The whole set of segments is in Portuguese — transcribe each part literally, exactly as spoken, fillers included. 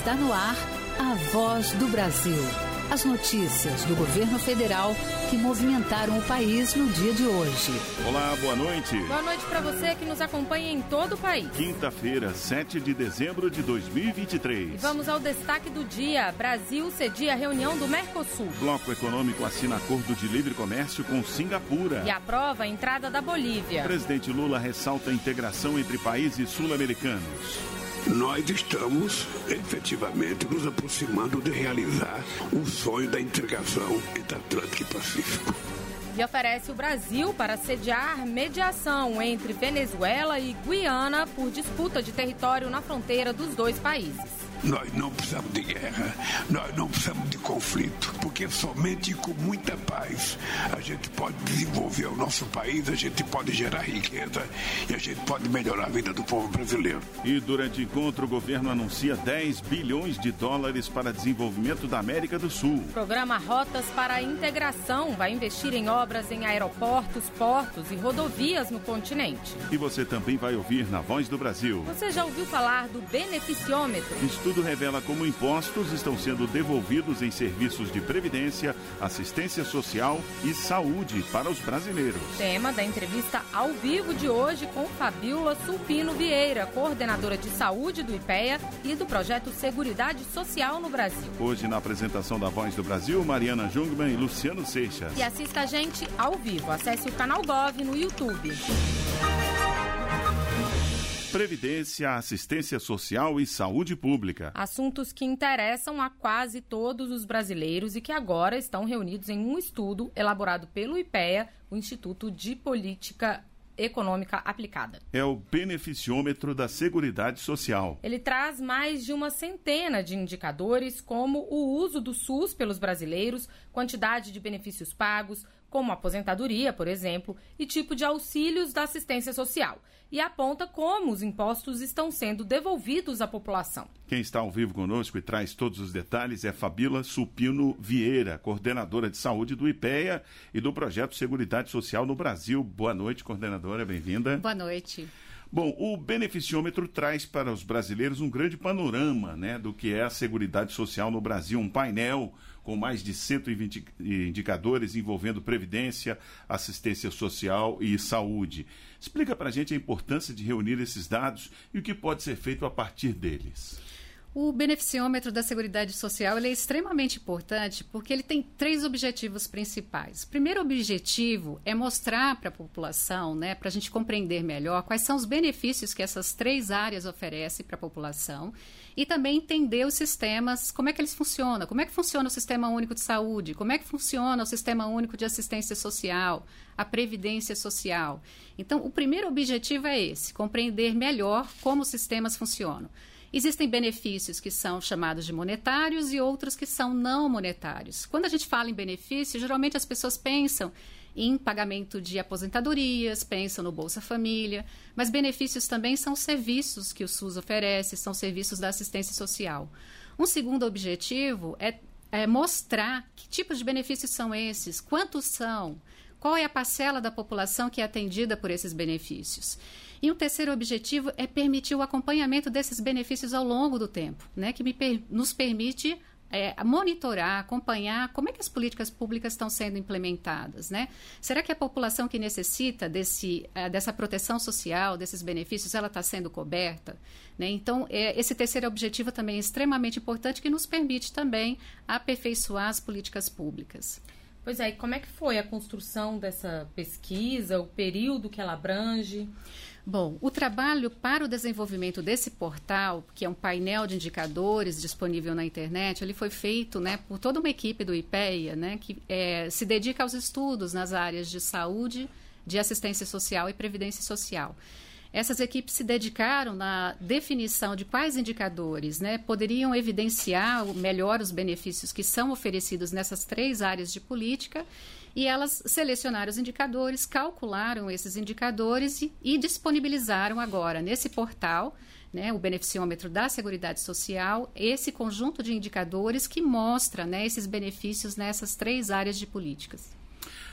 Está no ar a Voz do Brasil. As notícias do governo federal que movimentaram o país no dia de hoje. Olá, boa noite. Boa noite para você que nos acompanha em todo o país. Quinta-feira, sete de dezembro de dois mil e vinte e três. E vamos ao destaque do dia. Brasil cedia a reunião do Mercosul. Bloco Econômico assina acordo de livre comércio com Singapura. E aprova a entrada da Bolívia. Presidente Lula ressalta a integração entre países sul-americanos. Nós estamos efetivamente nos aproximando de realizar o sonho da integração entre Atlântico e Pacífico. E oferece o Brasil para sediar mediação entre Venezuela e Guiana por disputa de território na fronteira dos dois países. Nós não precisamos de guerra, nós não precisamos de conflito, porque somente com muita paz a gente pode desenvolver o nosso país, a gente pode gerar riqueza e a gente pode melhorar a vida do povo brasileiro. E durante o encontro, o governo anuncia dez bilhões de dólares para desenvolvimento da América do Sul. O programa Rotas para a Integração vai investir em obras em aeroportos, portos e rodovias no continente. E você também vai ouvir na Voz do Brasil. Você já ouviu falar do beneficiômetro? Estudo revela como impostos estão sendo devolvidos em serviços de previdência, assistência social e saúde para os brasileiros. Tema da entrevista ao vivo de hoje com Fabíola Sulpino Vieira, coordenadora de saúde do IPEA e do projeto Seguridade Social no Brasil. Hoje, na apresentação da Voz do Brasil, Mariana Jungmann e Luciano Seixas. E assista a gente ao vivo. Acesse o canal Gov no YouTube. Previdência, assistência social e saúde pública. Assuntos que interessam a quase todos os brasileiros e que agora estão reunidos em um estudo elaborado pelo IPEA, o Instituto de Política Econômica Aplicada. É o beneficiômetro da Seguridade Social. Ele traz mais de uma centena de indicadores, como o uso do SUS pelos brasileiros, quantidade de benefícios pagos, como aposentadoria, por exemplo, e tipo de auxílios da assistência social. E aponta como os impostos estão sendo devolvidos à população. Quem está ao vivo conosco e traz todos os detalhes é Fabíola Sulpino Vieira, coordenadora de saúde do IPEA e do projeto Seguridade Social no Brasil. Boa noite, coordenadora, bem-vinda. Boa noite. Bom, o beneficiômetro traz para os brasileiros um grande panorama, né, do que é a Seguridade Social no Brasil, um painel com mais de cento e vinte indicadores envolvendo previdência, assistência social e saúde. Explica para a gente a importância de reunir esses dados e o que pode ser feito a partir deles. O beneficiômetro da Seguridade Social ele é extremamente importante porque ele tem três objetivos principais. O primeiro objetivo é mostrar para a população, né, para a gente compreender melhor quais são os benefícios que essas três áreas oferecem para a população e também entender os sistemas, como é que eles funcionam, como é que funciona o Sistema Único de Saúde, como é que funciona o Sistema Único de Assistência Social, a Previdência Social. Então, o primeiro objetivo é esse, compreender melhor como os sistemas funcionam. Existem benefícios que são chamados de monetários e outros que são não monetários. Quando a gente fala em benefício, geralmente as pessoas pensam em pagamento de aposentadorias, pensam no Bolsa Família, mas benefícios também são serviços que o SUS oferece, são serviços da assistência social. Um segundo objetivo é, é mostrar que tipos de benefícios são esses, quantos são, qual é a parcela da população que é atendida por esses benefícios. E um terceiro objetivo é permitir o acompanhamento desses benefícios ao longo do tempo, né, que me per- nos permite é, monitorar, acompanhar como é que as políticas públicas estão sendo implementadas, né? Será que a população que necessita desse, uh, dessa proteção social, desses benefícios, ela está sendo coberta? Né? Então, é, esse terceiro objetivo também é extremamente importante, que nos permite também aperfeiçoar as políticas públicas. Pois é, e como é que foi a construção dessa pesquisa, o período que ela abrange? Bom, o trabalho para o desenvolvimento desse portal, que é um painel de indicadores disponível na internet, ele foi feito, né, por toda uma equipe do IPEA, né, que é, se dedica aos estudos nas áreas de saúde, de assistência social e previdência social. Essas equipes se dedicaram na definição de quais indicadores, né, poderiam evidenciar melhor os benefícios que são oferecidos nessas três áreas de política, e elas selecionaram os indicadores, calcularam esses indicadores e, e disponibilizaram agora nesse portal, né, o beneficiômetro da Seguridade Social, esse conjunto de indicadores que mostra, né, esses benefícios nessas três áreas de políticas.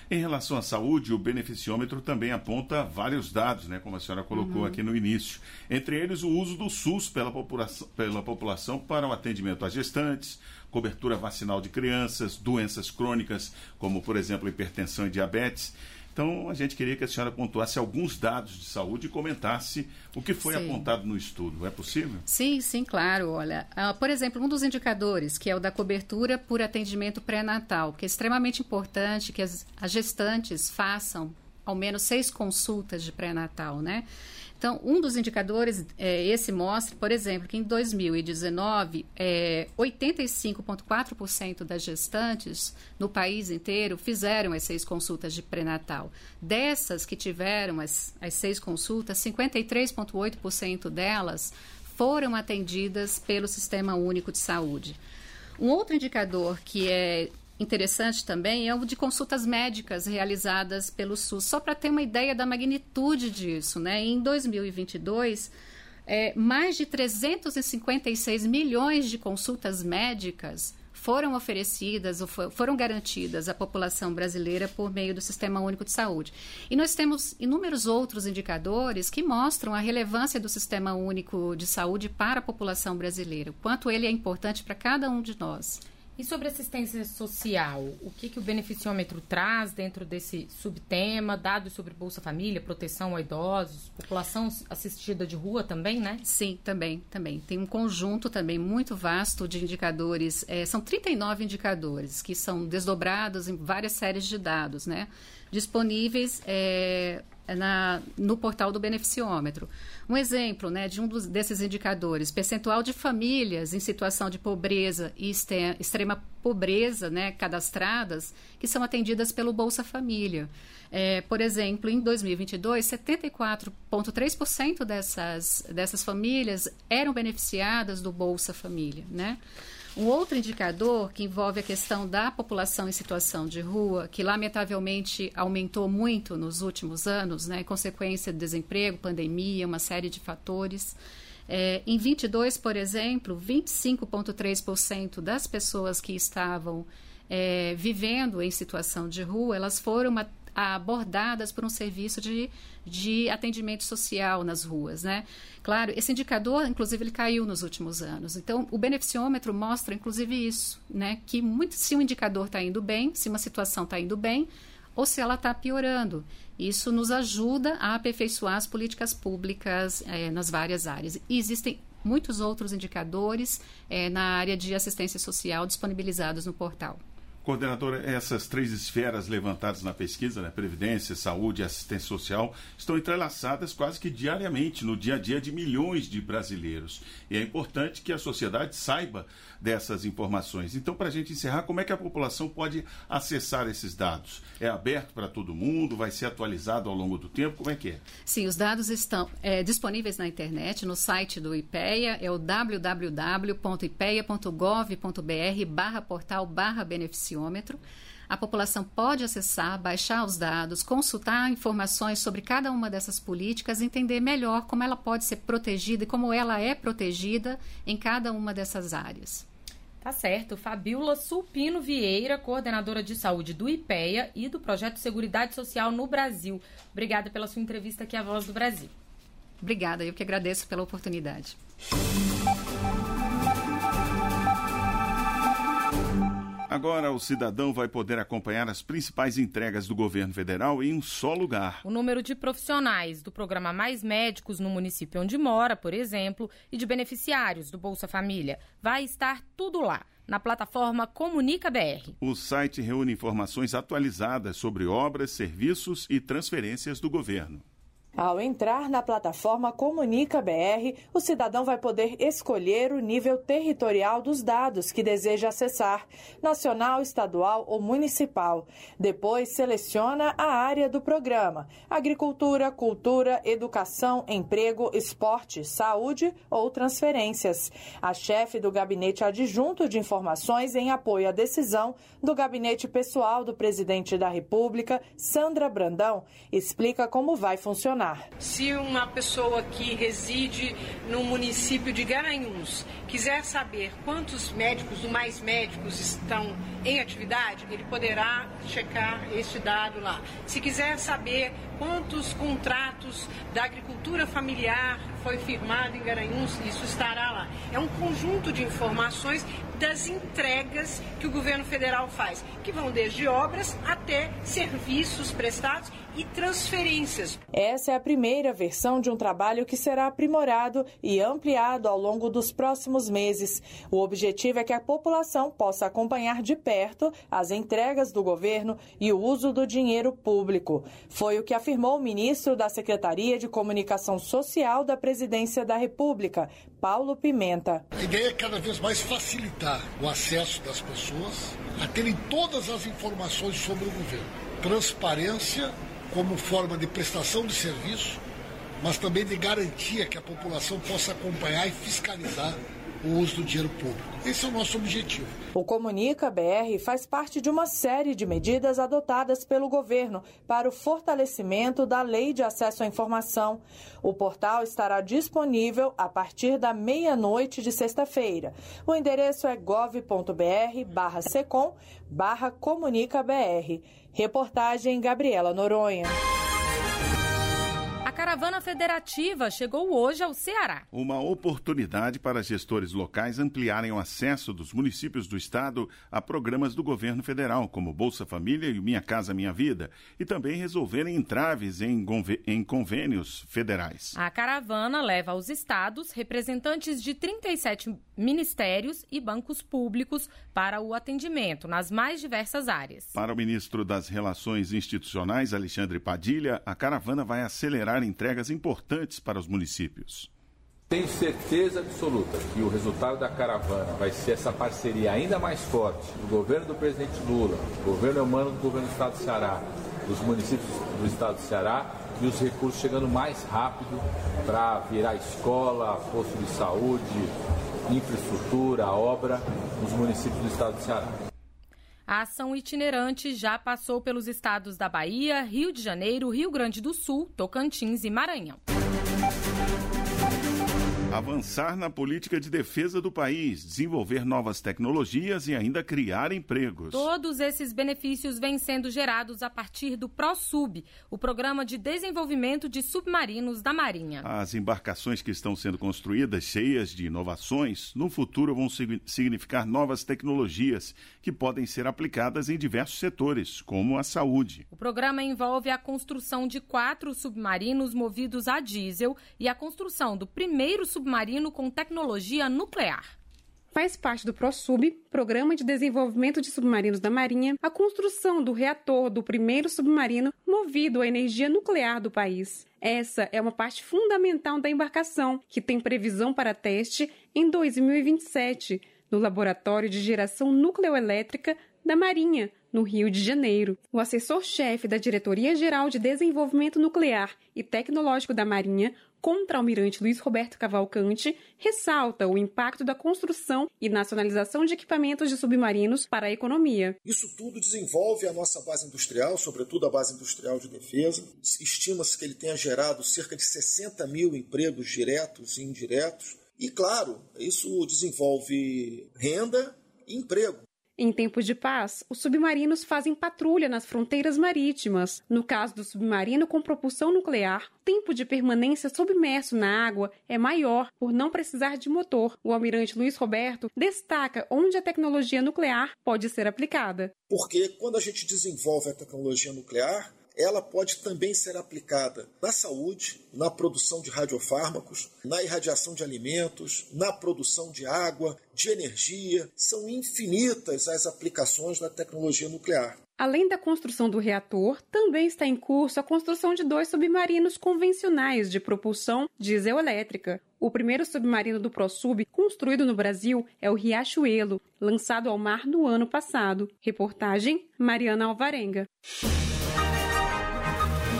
Em relação à saúde, o beneficiômetro também aponta vários dados, né, como a senhora colocou uhum. aqui no início. Entre eles, o uso do SUS pela população, pela população para o atendimento a gestantes, cobertura vacinal de crianças, doenças crônicas, como, por exemplo, hipertensão e diabetes. Então, a gente queria que a senhora pontuasse alguns dados de saúde e comentasse o que foi sim. apontado no estudo. É possível? Sim, sim, claro. Olha, uh, por exemplo, um dos indicadores, que é o da cobertura por atendimento pré-natal, que é extremamente importante que as, as gestantes façam ao menos seis consultas de pré-natal, né? Então, um dos indicadores, é, esse mostra, por exemplo, que em dois mil e dezenove, é, oitenta e cinco vírgula quatro por cento das gestantes no país inteiro fizeram as seis consultas de pré-natal. Dessas que tiveram as, as seis consultas, cinquenta e três vírgula oito por cento delas foram atendidas pelo Sistema Único de Saúde. Um outro indicador que é interessante também é o de consultas médicas realizadas pelo SUS, só para ter uma ideia da magnitude disso, né? Em dois mil e vinte e dois, é, mais de trezentos e cinquenta e seis milhões de consultas médicas foram oferecidas ou foram garantidas à população brasileira por meio do Sistema Único de Saúde. E nós temos inúmeros outros indicadores que mostram a relevância do Sistema Único de Saúde para a população brasileira, o quanto ele é importante para cada um de nós. E sobre assistência social, o que, que o beneficiômetro traz dentro desse subtema? Dados sobre Bolsa Família, proteção a idosos, população assistida de rua também, né? Sim, também, também. Tem um conjunto também muito vasto de indicadores. É, são trinta e nove indicadores que são desdobrados em várias séries de dados, né? Disponíveis é, na, no portal do beneficiômetro. Um exemplo, né, de um dos, desses indicadores, percentual de famílias em situação de pobreza e este, extrema pobreza, né, cadastradas, que são atendidas pelo Bolsa Família. É, por exemplo, em dois mil e vinte e dois, setenta e quatro vírgula três por cento dessas, dessas famílias eram beneficiadas do Bolsa Família, né? Um outro indicador que envolve a questão da população em situação de rua, que lamentavelmente aumentou muito nos últimos anos, né, em consequência de desemprego, pandemia, uma série de fatores. É, em vinte e dois, por exemplo, vinte e cinco vírgula três por cento das pessoas que estavam é, vivendo em situação de rua, elas foram uma, abordadas por um serviço de, de atendimento social nas ruas, né? Claro, esse indicador, inclusive, ele caiu nos últimos anos. Então, o beneficiômetro mostra, inclusive, isso, né? Que muito, se o indicador está indo bem, se uma situação está indo bem, ou se ela está piorando. Isso nos ajuda a aperfeiçoar as políticas públicas é, nas várias áreas. E existem muitos outros indicadores é, na área de assistência social disponibilizados no portal. Coordenadora, essas três esferas levantadas na pesquisa, né, Previdência, Saúde e Assistência Social, estão entrelaçadas quase que diariamente no dia a dia de milhões de brasileiros. E é importante que a sociedade saiba dessas informações. Então, para a gente encerrar, como é que a população pode acessar esses dados? É aberto para todo mundo? Vai ser atualizado ao longo do tempo? Como é que é? Sim, os dados estão é, disponíveis na internet, no site do IPEA, é o w w w ponto ipeia ponto gov ponto b r barra portal barra beneficiômetro. A população pode acessar, baixar os dados, consultar informações sobre cada uma dessas políticas, entender melhor como ela pode ser protegida e como ela é protegida em cada uma dessas áreas. Tá certo. Fabíola Sulpino Vieira, coordenadora de saúde do IPEA e do Projeto Seguridade Social no Brasil. Obrigada pela sua entrevista aqui à Voz do Brasil. Obrigada, eu que agradeço pela oportunidade. Agora o cidadão vai poder acompanhar as principais entregas do governo federal em um só lugar. O número de profissionais do programa Mais Médicos no município onde mora, por exemplo, e de beneficiários do Bolsa Família, vai estar tudo lá, na plataforma Comunica B R. O site reúne informações atualizadas sobre obras, serviços e transferências do governo. Ao entrar na plataforma Comunica B R, o cidadão vai poder escolher o nível territorial dos dados que deseja acessar, nacional, estadual ou municipal. Depois, seleciona a área do programa: agricultura, cultura, educação, emprego, esporte, saúde ou transferências. A chefe do Gabinete Adjunto de Informações em Apoio à Decisão do Gabinete Pessoal do Presidente da República, Sandra Brandão, explica como vai funcionar. funcionar. Se uma pessoa que reside no município de Garanhuns quiser saber quantos médicos ou mais médicos estão em atividade, ele poderá checar este dado lá. Se quiser saber quantos contratos da agricultura familiar foi firmado em Garanhuns, isso estará lá. É um conjunto de informações das entregas que o governo federal faz, que vão desde obras até serviços prestados e transferências. Essa é a primeira versão de um trabalho que será aprimorado e ampliado ao longo dos próximos meses. O objetivo é que a população possa acompanhar de perto as entregas do governo e o uso do dinheiro público. Foi o que afirmou o ministro da Secretaria de Comunicação Social da Presidência da República, Paulo Pimenta. A ideia é cada vez mais facilitar o acesso das pessoas a terem todas as informações sobre o governo. Transparência como forma de prestação de serviço, mas também de garantia que a população possa acompanhar e fiscalizar o uso do dinheiro público. Esse é o nosso objetivo. O Comunica B R faz parte de uma série de medidas adotadas pelo governo para o fortalecimento da Lei de Acesso à Informação. O portal estará disponível a partir da meia-noite de sexta-feira. O endereço é gov.br barra secom barra comunicabr. Reportagem Gabriela Noronha. A caravana federativa chegou hoje ao Ceará. Uma oportunidade para gestores locais ampliarem o acesso dos municípios do estado a programas do governo federal, como Bolsa Família e Minha Casa Minha Vida, e também resolverem entraves em, em convênios federais. A caravana leva aos estados representantes de trinta e sete ministérios e bancos públicos para o atendimento nas mais diversas áreas. Para o ministro das Relações Institucionais, Alexandre Padilha, a caravana vai acelerar entregas importantes para os municípios. Tenho certeza absoluta que o resultado da caravana vai ser essa parceria ainda mais forte do governo do presidente Lula, do governo humano do governo do estado do Ceará, dos municípios do estado do Ceará, e os recursos chegando mais rápido para virar escola, posto de saúde, infraestrutura, obra nos municípios do estado do Ceará. A ação itinerante já passou pelos estados da Bahia, Rio de Janeiro, Rio Grande do Sul, Tocantins e Maranhão. Avançar na política de defesa do país, desenvolver novas tecnologias e ainda criar empregos. Todos esses benefícios vêm sendo gerados a partir do ProSub, o Programa de Desenvolvimento de Submarinos da Marinha. As embarcações que estão sendo construídas, cheias de inovações, no futuro vão significar novas tecnologias que podem ser aplicadas em diversos setores, como a saúde. O programa envolve a construção de quatro submarinos movidos a diesel e a construção do primeiro submarino com tecnologia nuclear. Faz parte do ProSub, Programa de Desenvolvimento de Submarinos da Marinha, a construção do reator do primeiro submarino movido à energia nuclear do país. Essa é uma parte fundamental da embarcação, que tem previsão para teste em dois mil e vinte e sete, no Laboratório de Geração Nucleoelétrica da Marinha, no Rio de Janeiro. O assessor-chefe da Diretoria-Geral de Desenvolvimento Nuclear e Tecnológico da Marinha, contra-almirante Luiz Roberto Cavalcante, ressalta o impacto da construção e nacionalização de equipamentos de submarinos para a economia. Isso tudo desenvolve a nossa base industrial, sobretudo a base industrial de defesa. Estima-se que ele tenha gerado cerca de sessenta mil empregos diretos e indiretos. E, claro, isso desenvolve renda e emprego. Em tempos de paz, os submarinos fazem patrulha nas fronteiras marítimas. No caso do submarino com propulsão nuclear, o tempo de permanência submerso na água é maior por não precisar de motor. O almirante Luiz Roberto destaca onde a tecnologia nuclear pode ser aplicada. Porque quando a gente desenvolve a tecnologia nuclear, ela pode também ser aplicada na saúde, na produção de radiofármacos, na irradiação de alimentos, na produção de água, de energia. São infinitas as aplicações da tecnologia nuclear. Além da construção do reator, também está em curso a construção de dois submarinos convencionais de propulsão dieselétrica. O primeiro submarino do ProSub construído no Brasil é o Riachuelo, lançado ao mar no ano passado. Reportagem Mariana Alvarenga.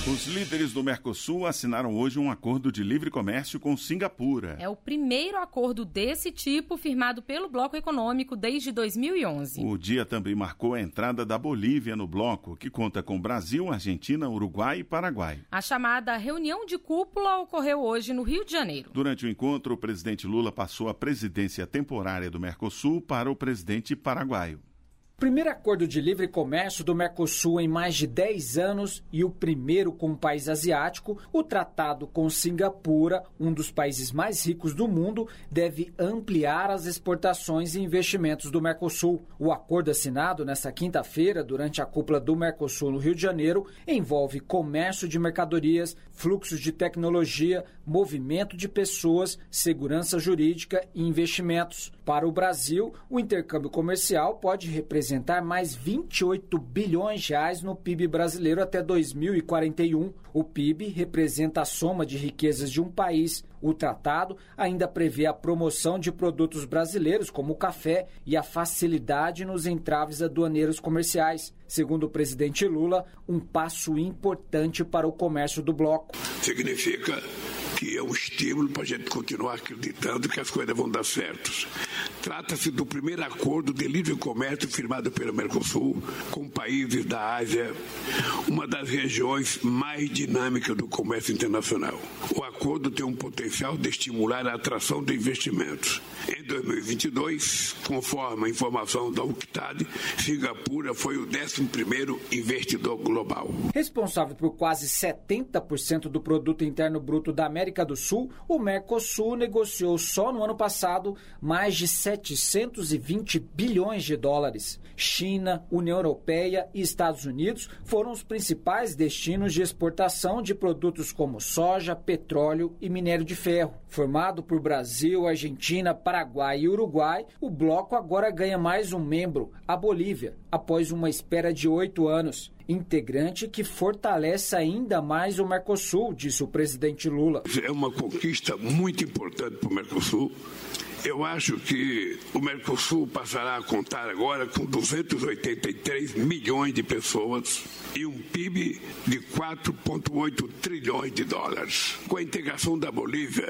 Os líderes do Mercosul assinaram hoje um acordo de livre comércio com Singapura. É o primeiro acordo desse tipo firmado pelo bloco econômico desde dois mil e onze. O dia também marcou a entrada da Bolívia no bloco, que conta com Brasil, Argentina, Uruguai e Paraguai. A chamada reunião de cúpula ocorreu hoje no Rio de Janeiro. Durante o encontro, o presidente Lula passou a presidência temporária do Mercosul para o presidente paraguaio. Primeiro acordo de livre comércio do Mercosul em mais de dez anos e o primeiro com um país asiático, o tratado com Singapura, um dos países mais ricos do mundo, deve ampliar as exportações e investimentos do Mercosul. O acordo assinado nesta quinta-feira, durante a cúpula do Mercosul no Rio de Janeiro, envolve comércio de mercadorias, fluxos de tecnologia, movimento de pessoas, segurança jurídica e investimentos. Para o Brasil, o intercâmbio comercial pode representar mais vinte e oito bilhões de reais no P I B brasileiro até dois mil e quarenta e um. O P I B representa a soma de riquezas de um país. O tratado ainda prevê a promoção de produtos brasileiros, como o café, e a facilidade nos entraves aduaneiros comerciais. Segundo o presidente Lula, um passo importante para o comércio do bloco. Significa que é um estímulo para a gente continuar acreditando que as coisas vão dar certo. Trata-se do primeiro acordo de livre comércio firmado pelo Mercosul com países da Ásia, uma das regiões mais dinâmicas do comércio internacional. O acordo tem um potencial de estimular a atração de investimentos. Em dois mil e vinte e dois, conforme a informação da U N C T A D, Singapura foi o décimo primeiro investidor global. Responsável por quase setenta por cento do produto interno bruto da América do Sul, o Mercosul negociou só no ano passado mais de setecentos e vinte bilhões de dólares. China, União Europeia e Estados Unidos foram os principais destinos de exportação de produtos como soja, petróleo e minério de ferro. Formado por Brasil, Argentina, Paraguai e Uruguai, o bloco agora ganha mais um membro, a Bolívia, após uma espera de oito anos. Integrante que fortalece ainda mais o Mercosul, disse o presidente Lula. É uma conquista muito importante para o Mercosul. Eu acho que o Mercosul passará a contar agora com duzentos e oitenta e três milhões de pessoas e um P I B de quatro vírgula oito trilhões de dólares. Com a integração da Bolívia,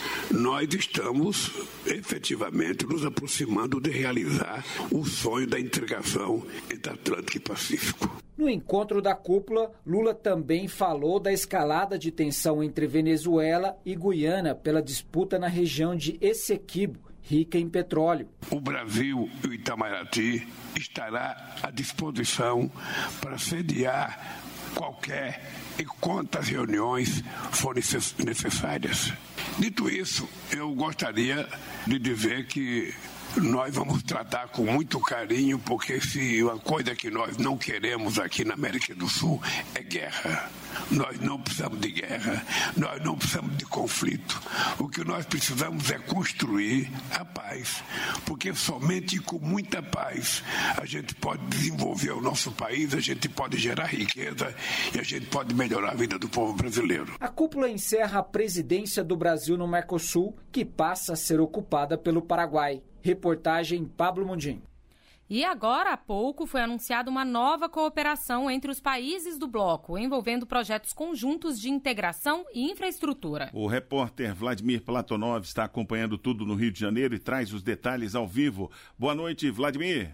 nós estamos efetivamente nos aproximando de realizar o sonho da integração entre Atlântico e Pacífico. No encontro da cúpula, Lula também falou da escalada de tensão entre Venezuela e Guiana pela disputa na região de Essequibo, rica em petróleo. O Brasil e o Itamaraty estará à disposição para sediar qualquer e quantas reuniões forem necessárias. Dito isso, eu gostaria de dizer que nós vamos tratar com muito carinho, porque se uma coisa que nós não queremos aqui na América do Sul é guerra. Nós não precisamos de guerra, nós não precisamos de conflito. O que nós precisamos é construir a paz, porque somente com muita paz a gente pode desenvolver o nosso país, a gente pode gerar riqueza e a gente pode melhorar a vida do povo brasileiro. A cúpula encerra a presidência do Brasil no Mercosul, que passa a ser ocupada pelo Paraguai. Reportagem Pablo Mundim. E agora há pouco foi anunciada uma nova cooperação entre os países do bloco, envolvendo projetos conjuntos de integração e infraestrutura. O repórter Vladimir Platonov está acompanhando tudo no Rio de Janeiro e traz os detalhes ao vivo. Boa noite, Vladimir.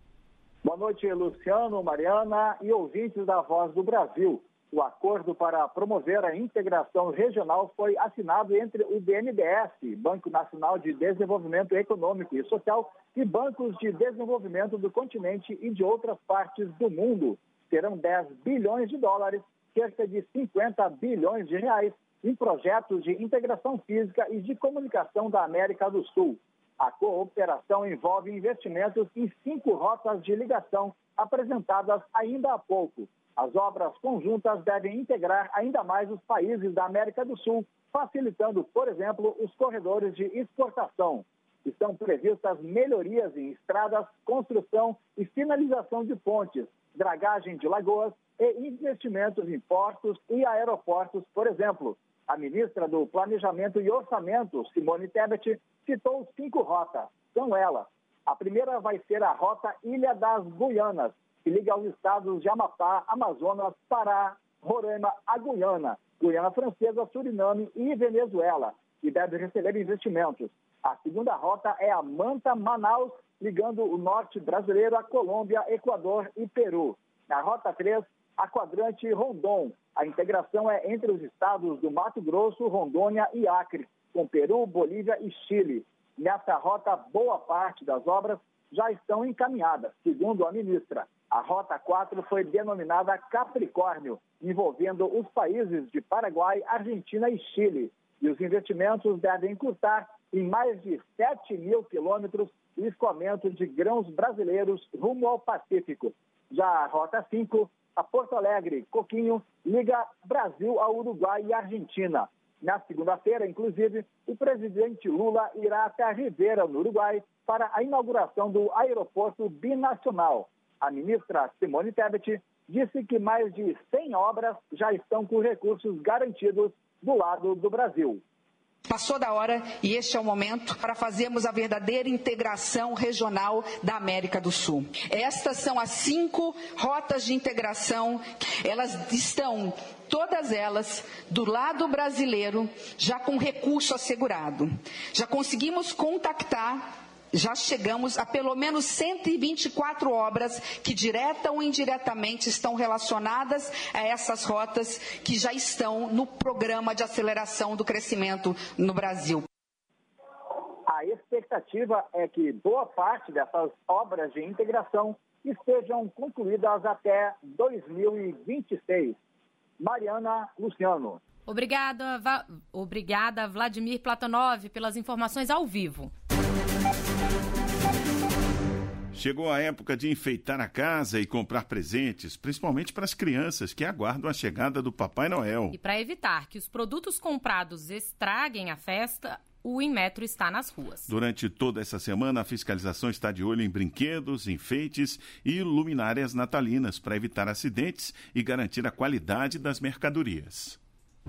Boa noite, Luciano, Mariana e ouvintes da Voz do Brasil. O acordo para promover a integração regional foi assinado entre o B N D E S, Banco Nacional de Desenvolvimento Econômico e Social, e bancos de desenvolvimento do continente e de outras partes do mundo. Serão dez bilhões de dólares, cerca de cinquenta bilhões de reais, em projetos de integração física e de comunicação da América do Sul. A cooperação envolve investimentos em cinco rotas de ligação apresentadas ainda há pouco. As obras conjuntas devem integrar ainda mais os países da América do Sul, facilitando, por exemplo, os corredores de exportação. Estão previstas melhorias em estradas, construção e finalização de pontes, dragagem de lagoas e investimentos em portos e aeroportos, por exemplo. A ministra do Planejamento e Orçamento, Simone Tebet, citou cinco rotas. São elas. A primeira vai ser a Rota Ilha das Guianas, que liga aos estados de Amapá, Amazonas, Pará, Roraima a Guiana, Guiana Francesa, Suriname e Venezuela, que deve receber investimentos. A segunda rota é a Manta-Manaus, ligando o norte brasileiro à Colômbia, Equador e Peru. Na rota três, a quadrante Rondon. A integração é entre os estados do Mato Grosso, Rondônia e Acre, com Peru, Bolívia e Chile. Nessa rota, boa parte das obras já estão encaminhadas, segundo a ministra. A Rota quatro foi denominada Capricórnio, envolvendo os países de Paraguai, Argentina e Chile. E os investimentos devem custar em mais de sete mil quilômetros o escoamento de grãos brasileiros rumo ao Pacífico. Já a Rota cinco, a Porto Alegre, Coquinho, liga Brasil ao Uruguai e Argentina. Na segunda-feira, inclusive, o presidente Lula irá até a Rivera, no Uruguai, para a inauguração do aeroporto binacional. A ministra Simone Tebet disse que mais de cem obras já estão com recursos garantidos do lado do Brasil. Passou da hora e este é o momento para fazermos a verdadeira integração regional da América do Sul. Estas são as cinco rotas de integração. Elas estão, todas elas, do lado brasileiro, já com recurso assegurado. Já conseguimos contactar, já chegamos a pelo menos cento e vinte e quatro obras que, direta ou indiretamente, estão relacionadas a essas rotas que já estão no programa de aceleração do crescimento no Brasil. A expectativa é que boa parte dessas obras de integração estejam concluídas até dois mil e vinte e seis. Mariana Luciano. Obrigada, Va... Obrigada, Vladimir Platonov, pelas informações ao vivo. Chegou a época de enfeitar a casa e comprar presentes, principalmente para as crianças que aguardam a chegada do Papai Noel. E para evitar que os produtos comprados estraguem a festa, o Inmetro está nas ruas. Durante toda essa semana, a fiscalização está de olho em brinquedos, enfeites e luminárias natalinas para evitar acidentes e garantir a qualidade das mercadorias.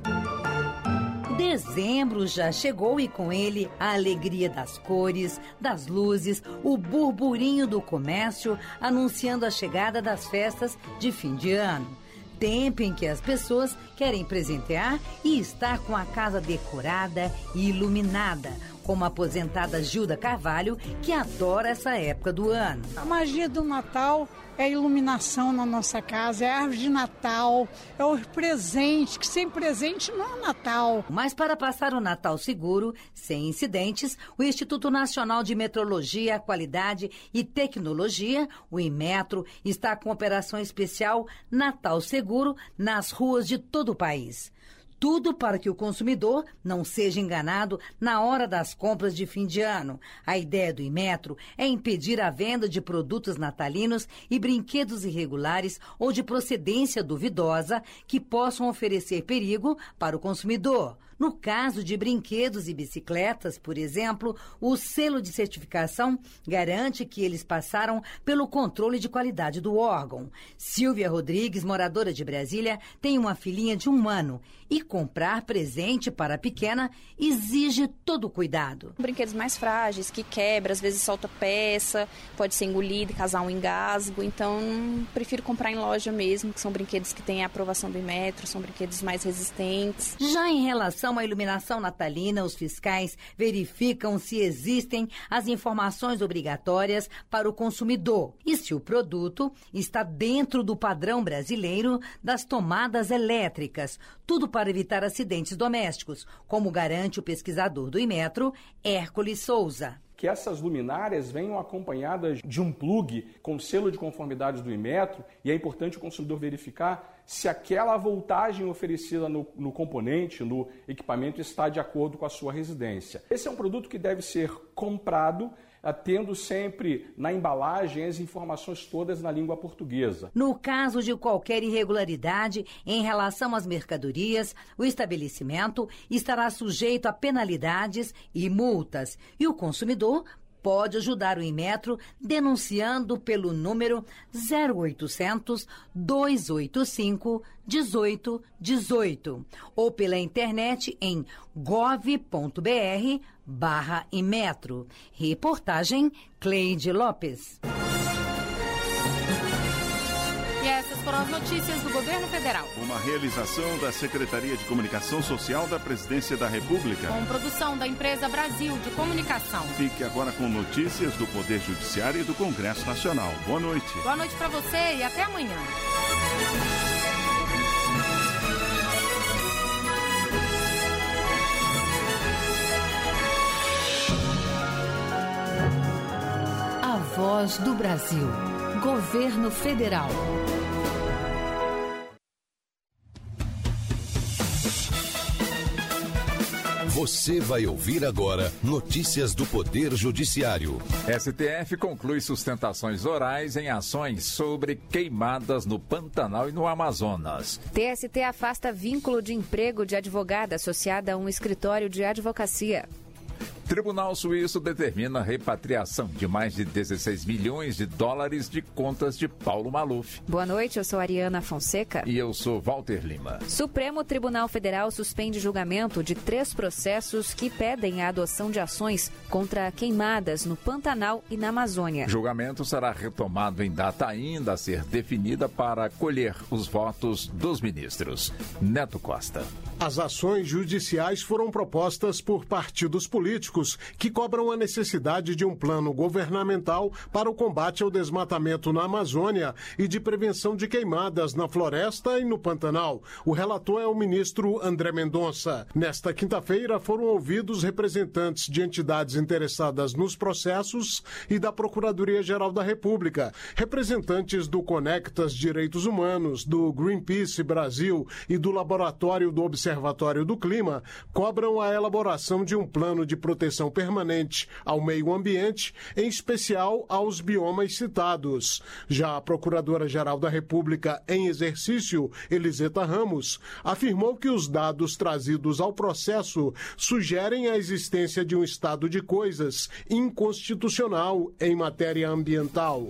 Dezembro já chegou e com ele a alegria das cores, das luzes, o burburinho do comércio anunciando a chegada das festas de fim de ano. Tempo em que as pessoas querem presentear e estar com a casa decorada e iluminada, como a aposentada Gilda Carvalho, que adora essa época do ano. A magia do Natal é a iluminação na nossa casa, é a árvore de Natal, é o presente, que sem presente não é Natal. Mas para passar o Natal seguro, sem incidentes, o Instituto Nacional de Metrologia, Qualidade e Tecnologia, o Inmetro, está com operação especial Natal Seguro nas ruas de todo o país. Tudo para que o consumidor não seja enganado na hora das compras de fim de ano. A ideia do Inmetro é impedir a venda de produtos natalinos e brinquedos irregulares ou de procedência duvidosa que possam oferecer perigo para o consumidor. No caso de brinquedos e bicicletas, por exemplo, o selo de certificação garante que eles passaram pelo controle de qualidade do órgão. Silvia Rodrigues, moradora de Brasília, tem uma filhinha de um ano e comprar presente para a pequena exige todo o cuidado. Brinquedos mais frágeis, que quebra, às vezes solta peça, pode ser engolido e causar um engasgo, então prefiro comprar em loja mesmo, que são brinquedos que têm a aprovação do Inmetro, são brinquedos mais resistentes. Já em relação à iluminação natalina, os fiscais verificam se existem as informações obrigatórias para o consumidor e se o produto está dentro do padrão brasileiro das tomadas elétricas, tudo para evitar acidentes domésticos, como garante o pesquisador do Inmetro, Hércules Souza. Que essas luminárias venham acompanhadas de um plug com selo de conformidade do Inmetro, e é importante o consumidor verificar se aquela voltagem oferecida no, no componente, no equipamento, está de acordo com a sua residência. Esse é um produto que deve ser comprado tendo sempre na embalagem as informações todas na língua portuguesa. No caso de qualquer irregularidade em relação às mercadorias, o estabelecimento estará sujeito a penalidades e multas, e o consumidor pode ajudar o Inmetro denunciando pelo número zero oitocentos, dois oito cinco, um oito um oito ou pela internet em gov ponto br barra Inmetro. Reportagem Cleide Lopes. E essas foram as as notícias do Governo Federal. Uma realização da Secretaria de Comunicação Social da Presidência da República. Com produção da Empresa Brasil de Comunicação. Fique agora com notícias do Poder Judiciário e do Congresso Nacional. Boa noite. Boa noite para você e até amanhã. A Voz do Brasil. Governo Federal. Você vai ouvir agora notícias do Poder Judiciário. S T F conclui sustentações orais em ações sobre queimadas no Pantanal e no Amazonas. T S T afasta vínculo de emprego de advogada associada a um escritório de advocacia. Tribunal Suíço determina a repatriação de mais de dezesseis milhões de dólares de contas de Paulo Maluf. Boa noite, eu sou Ariana Fonseca. E eu sou Walter Lima. Supremo Tribunal Federal suspende julgamento de três processos que pedem a adoção de ações contra queimadas no Pantanal e na Amazônia. O julgamento será retomado em data ainda a ser definida para colher os votos dos ministros. Neto Costa. As ações judiciais foram propostas por partidos políticos que cobram a necessidade de um plano governamental para o combate ao desmatamento na Amazônia e de prevenção de queimadas na floresta e no Pantanal. O relator é o ministro André Mendonça. Nesta quinta-feira foram ouvidos representantes de entidades interessadas nos processos e da Procuradoria-Geral da República, representantes do Conectas Direitos Humanos, do Greenpeace Brasil e do Laboratório do Observatório do Clima, cobram a elaboração de um plano de proteção permanente ao meio ambiente, em especial aos biomas citados. Já a Procuradora-Geral da República em exercício, Eliseta Ramos, afirmou que os dados trazidos ao processo sugerem a existência de um estado de coisas inconstitucional em matéria ambiental.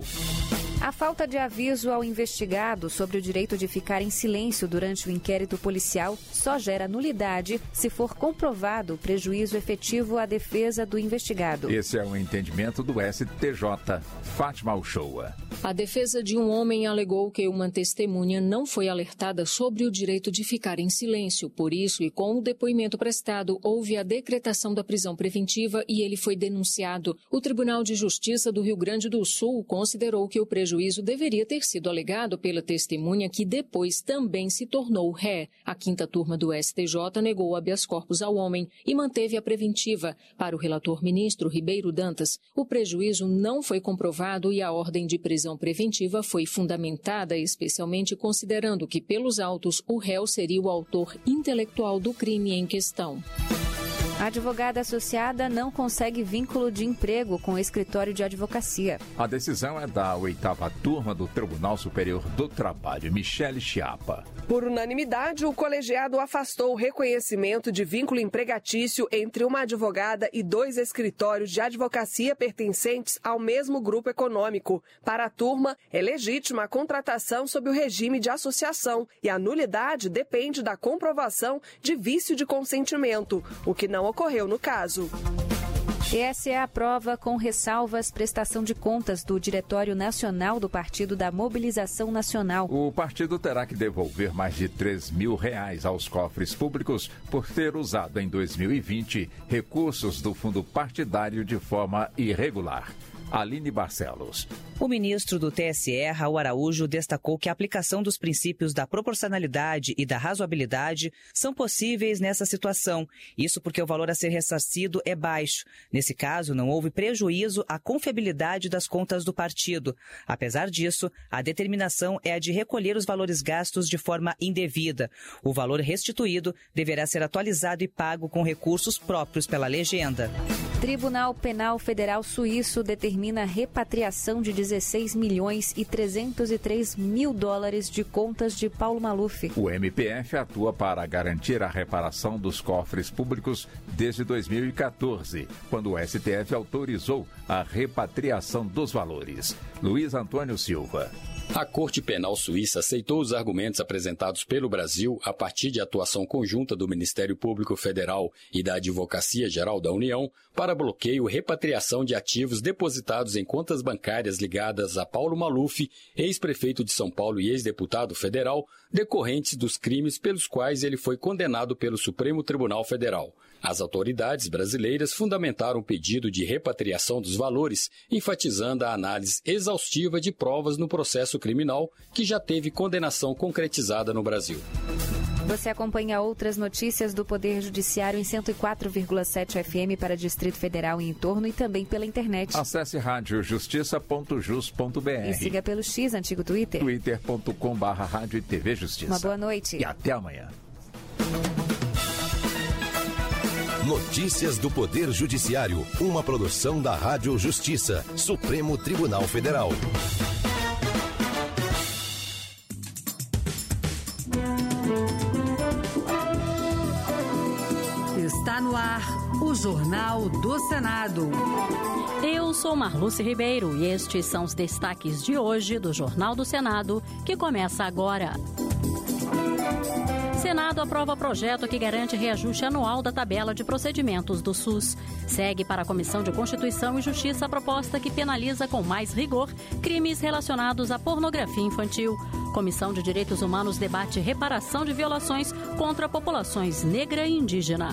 A falta de aviso ao investigado sobre o direito de ficar em silêncio durante o inquérito policial só gera nulidade se for comprovado o prejuízo efetivo à defesa do investigado. Esse é o entendimento do S T J. Fátima Uchoa. A defesa de um homem alegou que uma testemunha não foi alertada sobre o direito de ficar em silêncio. Por isso, e com o depoimento prestado, houve a decretação da prisão preventiva e ele foi denunciado. O Tribunal de Justiça do Rio Grande do Sul considerou que o prejuízo juízo deveria ter sido alegado pela testemunha que depois também se tornou ré. A quinta turma do S T J negou habeas corpus ao homem e manteve a preventiva. Para o relator ministro Ribeiro Dantas, o prejuízo não foi comprovado e a ordem de prisão preventiva foi fundamentada, especialmente considerando que, pelos autos, o réu seria o autor intelectual do crime em questão. A advogada associada não consegue vínculo de emprego com o escritório de advocacia. A decisão é da oitava turma do Tribunal Superior do Trabalho, Michele Chiapa. Por unanimidade, o colegiado afastou o reconhecimento de vínculo empregatício entre uma advogada e dois escritórios de advocacia pertencentes ao mesmo grupo econômico. Para a turma, é legítima a contratação sob o regime de associação e a nulidade depende da comprovação de vício de consentimento, o que não ocorreu no caso. T S E aprova com ressalvas prestação de contas do Diretório Nacional do Partido da Mobilização Nacional. O partido terá que devolver mais de três mil reais aos cofres públicos por ter usado em dois mil e vinte recursos do fundo partidário de forma irregular. Aline Barcelos. O ministro do T S E, Raul Araújo, destacou que a aplicação dos princípios da proporcionalidade e da razoabilidade são possíveis nessa situação. Isso porque o valor a ser ressarcido é baixo. Nesse caso, não houve prejuízo à confiabilidade das contas do partido. Apesar disso, a determinação é a de recolher os valores gastos de forma indevida. O valor restituído deverá ser atualizado e pago com recursos próprios pela legenda. Tribunal Penal Federal Suíço determina a repatriação de dezesseis milhões e trezentos e três mil dólares de contas de Paulo Maluf. O M P F atua para garantir a reparação dos cofres públicos desde dois mil e quatorze, quando o S T F autorizou a repatriação dos valores. Luiz Antônio Silva. A Corte Penal Suíça aceitou os argumentos apresentados pelo Brasil a partir de atuação conjunta do Ministério Público Federal e da Advocacia Geral da União para bloqueio e repatriação de ativos depositados em contas bancárias ligadas a Paulo Maluf, ex-prefeito de São Paulo e ex-deputado federal, decorrentes dos crimes pelos quais ele foi condenado pelo Supremo Tribunal Federal. As autoridades brasileiras fundamentaram o pedido de repatriação dos valores, enfatizando a análise exaustiva de provas no processo criminal, que já teve condenação concretizada no Brasil. Você acompanha outras notícias do Poder Judiciário em cento e quatro vírgula sete F M para Distrito Federal e entorno e também pela internet. Acesse rádio justiça ponto jus ponto b r e siga pelo X, antigo Twitter. twitter ponto com barra rádio e T V Justiça. Uma boa noite. E até amanhã. Notícias do Poder Judiciário, uma produção da Rádio Justiça, Supremo Tribunal Federal. Está no ar o Jornal do Senado. Eu sou Marluce Ribeiro e estes são os destaques de hoje do Jornal do Senado, que começa agora. Senado aprova projeto que garante reajuste anual da tabela de procedimentos do SUS. Segue para a Comissão de Constituição e Justiça a proposta que penaliza com mais rigor crimes relacionados à pornografia infantil. Comissão de Direitos Humanos debate reparação de violações contra populações negra e indígena.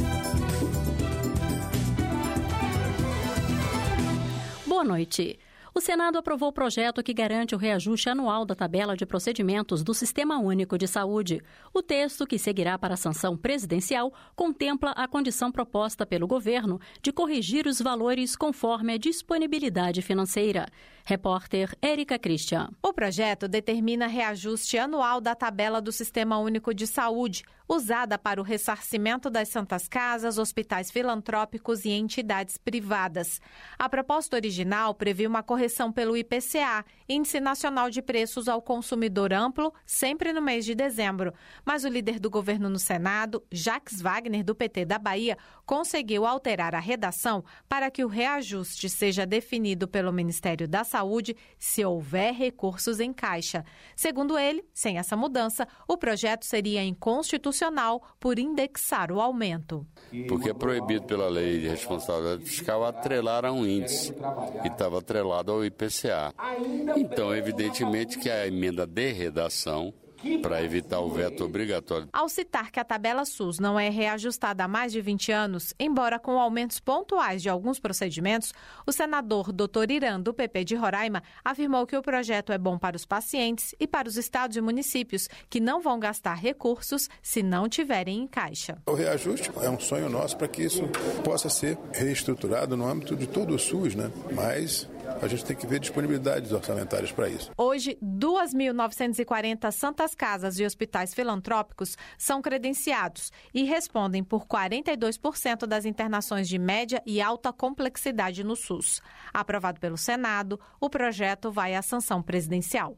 Boa noite. O Senado aprovou o projeto que garante o reajuste anual da tabela de procedimentos do Sistema Único de Saúde. O texto, que seguirá para a sanção presidencial, contempla a condição proposta pelo governo de corrigir os valores conforme a disponibilidade financeira. Repórter Érica Christian. O projeto determina reajuste anual da tabela do Sistema Único de Saúde, usada para o ressarcimento das santas casas, hospitais filantrópicos e entidades privadas. A proposta original previa uma correção pelo I P C A, Índice Nacional de Preços ao Consumidor Amplo, sempre no mês de dezembro. Mas o líder do governo no Senado, Jacques Wagner, do P T da Bahia, conseguiu alterar a redação para que o reajuste seja definido pelo Ministério da Saúde se houver recursos em caixa. Segundo ele, sem essa mudança, o projeto seria inconstitucional por indexar o aumento. Porque é proibido pela lei de responsabilidade fiscal atrelar a um índice e estava atrelado ao I P C A. Então, evidentemente que a emenda de redação, para evitar o veto obrigatório. Ao citar que a tabela SUS não é reajustada há mais de vinte anos, embora com aumentos pontuais de alguns procedimentos, o senador doutor Irã, do P P de Roraima, afirmou que o projeto é bom para os pacientes e para os estados e municípios, que não vão gastar recursos se não tiverem em caixa. O reajuste é um sonho nosso para que isso possa ser reestruturado no âmbito de todo o SUS, né? Mas a gente tem que ver disponibilidades orçamentárias para isso. Hoje, duas mil novecentas e quarenta santas casas e hospitais filantrópicos são credenciados e respondem por quarenta e dois por cento das internações de média e alta complexidade no SUS. Aprovado pelo Senado, o projeto vai à sanção presidencial.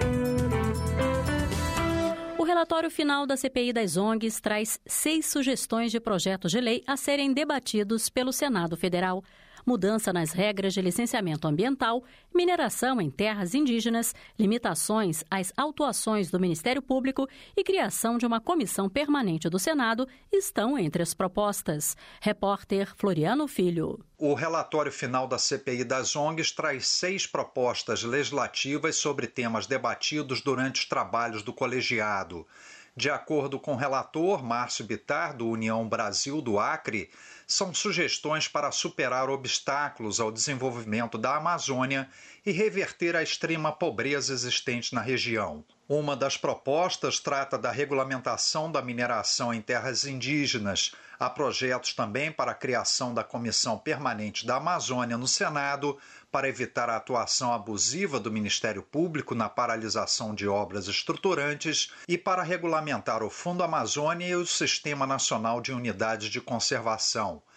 O relatório final da C P I das O N Gs traz seis sugestões de projetos de lei a serem debatidos pelo Senado Federal. Mudança nas regras de licenciamento ambiental, mineração em terras indígenas, limitações às autuações do Ministério Público e criação de uma comissão permanente do Senado estão entre as propostas. Repórter Floriano Filho. O relatório final da C P I das O N Gs traz seis propostas legislativas sobre temas debatidos durante os trabalhos do colegiado. De acordo com o relator Márcio Bittar, do União Brasil do Acre, são sugestões para superar obstáculos ao desenvolvimento da Amazônia e reverter a extrema pobreza existente na região. Uma das propostas trata da regulamentação da mineração em terras indígenas. Há projetos também para a criação da Comissão Permanente da Amazônia no Senado, para evitar a atuação abusiva do Ministério Público na paralisação de obras estruturantes e para regulamentar o Fundo Amazônia e o Sistema Nacional de Unidades de Conservação.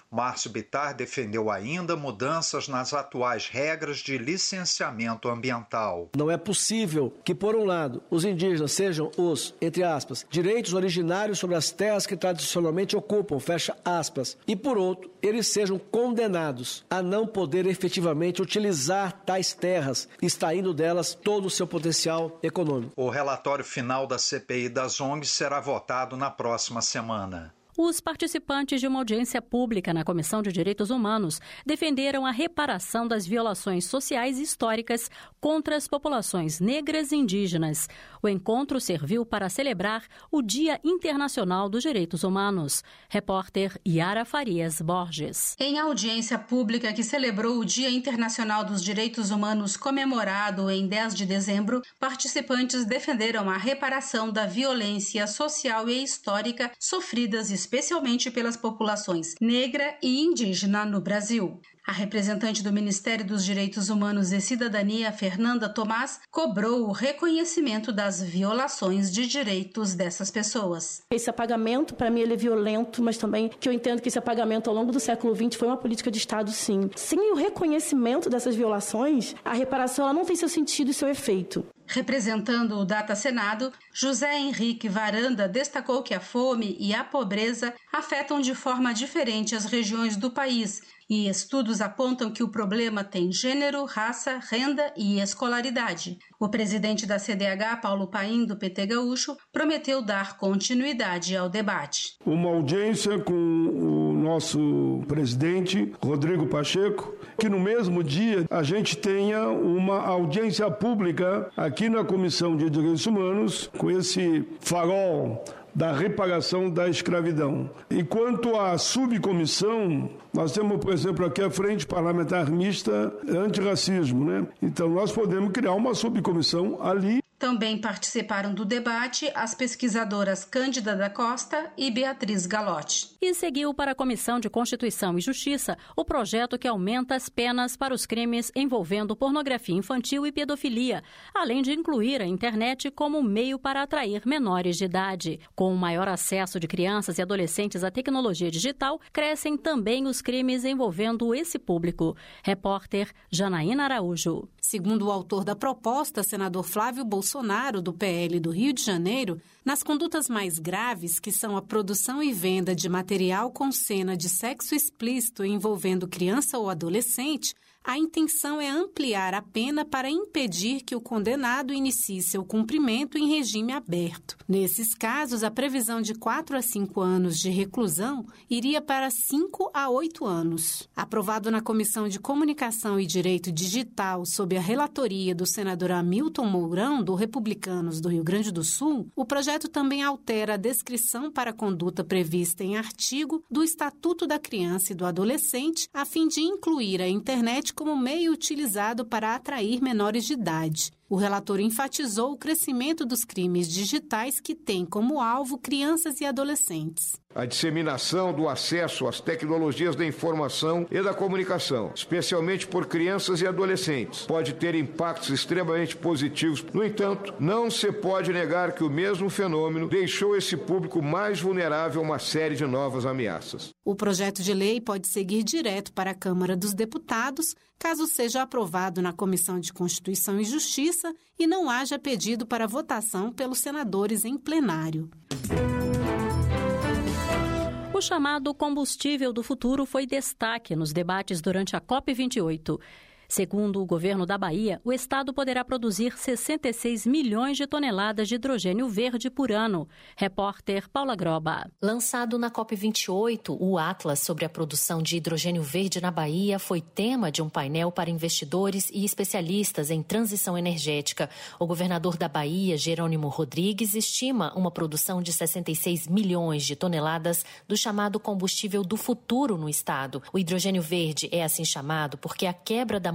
Márcio Bittar defendeu ainda mudanças nas atuais regras de licenciamento ambiental. Não é possível que, por um lado, os indígenas sejam os, entre aspas, direitos originários sobre as terras que tradicionalmente ocupam, fecha aspas, e, por outro, eles sejam condenados a não poder efetivamente utilizar tais terras, extraindo delas todo o seu potencial econômico. O relatório final da C P I das O N Gs será votado na próxima semana. Os participantes de uma audiência pública na Comissão de Direitos Humanos defenderam a reparação das violações sociais e históricas contra as populações negras e indígenas. O encontro serviu para celebrar o Dia Internacional dos Direitos Humanos. Repórter Yara Farias Borges. Em audiência pública que celebrou o Dia Internacional dos Direitos Humanos comemorado em dez de dezembro, participantes defenderam a reparação da violência social e histórica sofridas especialmente pelas populações negra e indígena no Brasil. A representante do Ministério dos Direitos Humanos e Cidadania, Fernanda Tomás, cobrou o reconhecimento das violações de direitos dessas pessoas. Esse apagamento, para mim, ele é violento, mas também que eu entendo que esse apagamento ao longo do século vinte foi uma política de Estado, sim. Sem o reconhecimento dessas violações, a reparação ela não tem seu sentido e seu efeito. Representando o Data Senado, José Henrique Varanda destacou que a fome e a pobreza afetam de forma diferente as regiões do país e estudos apontam que o problema tem gênero, raça, renda e escolaridade. O presidente da C D H, Paulo Paim, do P T Gaúcho, prometeu dar continuidade ao debate. Uma audiência com o nosso presidente, Rodrigo Pacheco, que no mesmo dia a gente tenha uma audiência pública aqui na Comissão de Direitos Humanos com esse farol da reparação da escravidão. E quanto à subcomissão, nós temos, por exemplo, aqui a Frente Parlamentar Mista Antirracismo, né? Então nós podemos criar uma subcomissão ali. Também participaram do debate as pesquisadoras Cândida da Costa e Beatriz Galotti. E seguiu para a Comissão de Constituição e Justiça o projeto que aumenta as penas para os crimes envolvendo pornografia infantil e pedofilia, além de incluir a internet como meio para atrair menores de idade. Com o maior acesso de crianças e adolescentes à tecnologia digital, crescem também os crimes envolvendo esse público. Repórter Janaína Araújo. Segundo o autor da proposta, senador Flávio Bolsonaro, do P L do Rio de Janeiro, nas condutas mais graves, que são a produção e venda de material com cena de sexo explícito envolvendo criança ou adolescente, a intenção é ampliar a pena para impedir que o condenado inicie seu cumprimento em regime aberto. Nesses casos, a previsão de quatro a cinco anos de reclusão iria para cinco a oito anos. Aprovado na Comissão de Comunicação e Direito Digital sob a relatoria do senador Hamilton Mourão, do Republicanos do Rio Grande do Sul, o projeto também altera a descrição para a conduta prevista em artigo do Estatuto da Criança e do Adolescente, a fim de incluir a internet como meio utilizado para atrair menores de idade. O relator enfatizou o crescimento dos crimes digitais que têm como alvo crianças e adolescentes. A disseminação do acesso às tecnologias da informação e da comunicação, especialmente por crianças e adolescentes, pode ter impactos extremamente positivos. No entanto, não se pode negar que o mesmo fenômeno deixou esse público mais vulnerável a uma série de novas ameaças. O projeto de lei pode seguir direto para a Câmara dos Deputados, caso seja aprovado na Comissão de Constituição e Justiça e não haja pedido para votação pelos senadores em plenário. O chamado combustível do futuro foi destaque nos debates durante a COP vinte e oito. Segundo o governo da Bahia, o estado poderá produzir sessenta e seis milhões de toneladas de hidrogênio verde por ano. Repórter Paula Groba. Lançado na COP vinte e oito, o Atlas sobre a produção de hidrogênio verde na Bahia foi tema de um painel para investidores e especialistas em transição energética. O governador da Bahia, Jerônimo Rodrigues, estima uma produção de sessenta e seis milhões de toneladas do chamado combustível do futuro no estado. O hidrogênio verde é assim chamado porque a quebra da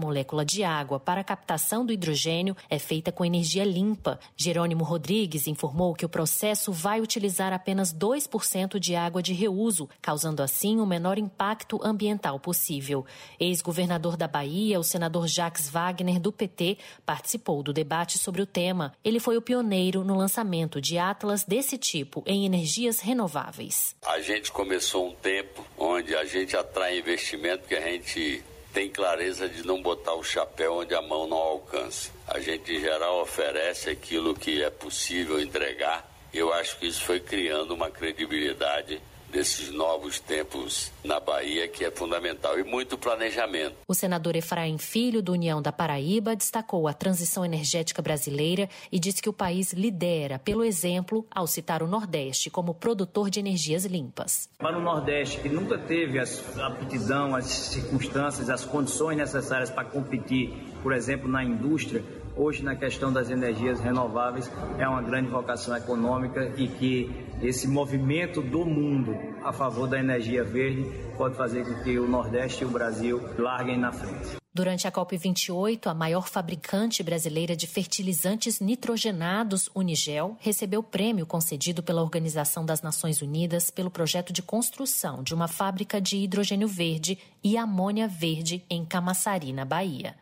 molécula de água para a captação do hidrogênio é feita com energia limpa. Jerônimo Rodrigues informou que o processo vai utilizar apenas dois por cento de água de reuso, causando assim o menor impacto ambiental possível. Ex-governador da Bahia, o senador Jacques Wagner, do P T, participou do debate sobre o tema. Ele foi o pioneiro no lançamento de atlas desse tipo em energias renováveis. A gente começou um tempo onde a gente atrai investimento porque a gente tem clareza de não botar o chapéu onde a mão não alcança. A gente, em geral, oferece aquilo que é possível entregar. Eu acho que isso foi criando uma credibilidade desses novos tempos na Bahia, que é fundamental, e muito planejamento. O senador Efraim Filho, do União da Paraíba, destacou a transição energética brasileira e disse que o país lidera pelo exemplo ao citar o Nordeste como produtor de energias limpas. Para o Nordeste, que nunca teve a aptidão, as circunstâncias, as condições necessárias para competir, por exemplo, na indústria, hoje na questão das energias renováveis é uma grande vocação econômica e que esse movimento do mundo a favor da energia verde pode fazer com que o Nordeste e o Brasil larguem na frente. Durante a COP vinte e oito, a maior fabricante brasileira de fertilizantes nitrogenados, Unigel, recebeu prêmio concedido pela Organização das Nações Unidas pelo projeto de construção de uma fábrica de hidrogênio verde e amônia verde em Camaçari, na Bahia.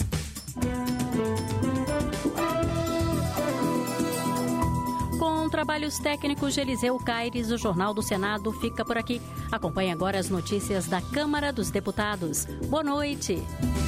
Com trabalhos técnicos de Eliseu Caires, o Jornal do Senado fica por aqui. Acompanhe agora as notícias da Câmara dos Deputados. Boa noite.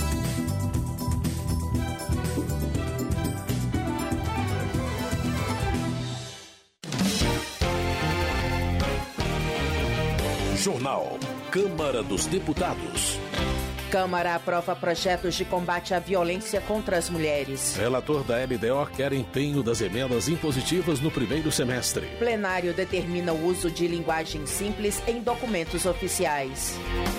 Jornal Câmara dos Deputados. Câmara aprova projetos de combate à violência contra as mulheres. Relator da L D O quer empenho das emendas impositivas no primeiro semestre. Plenário determina o uso de linguagem simples em documentos oficiais.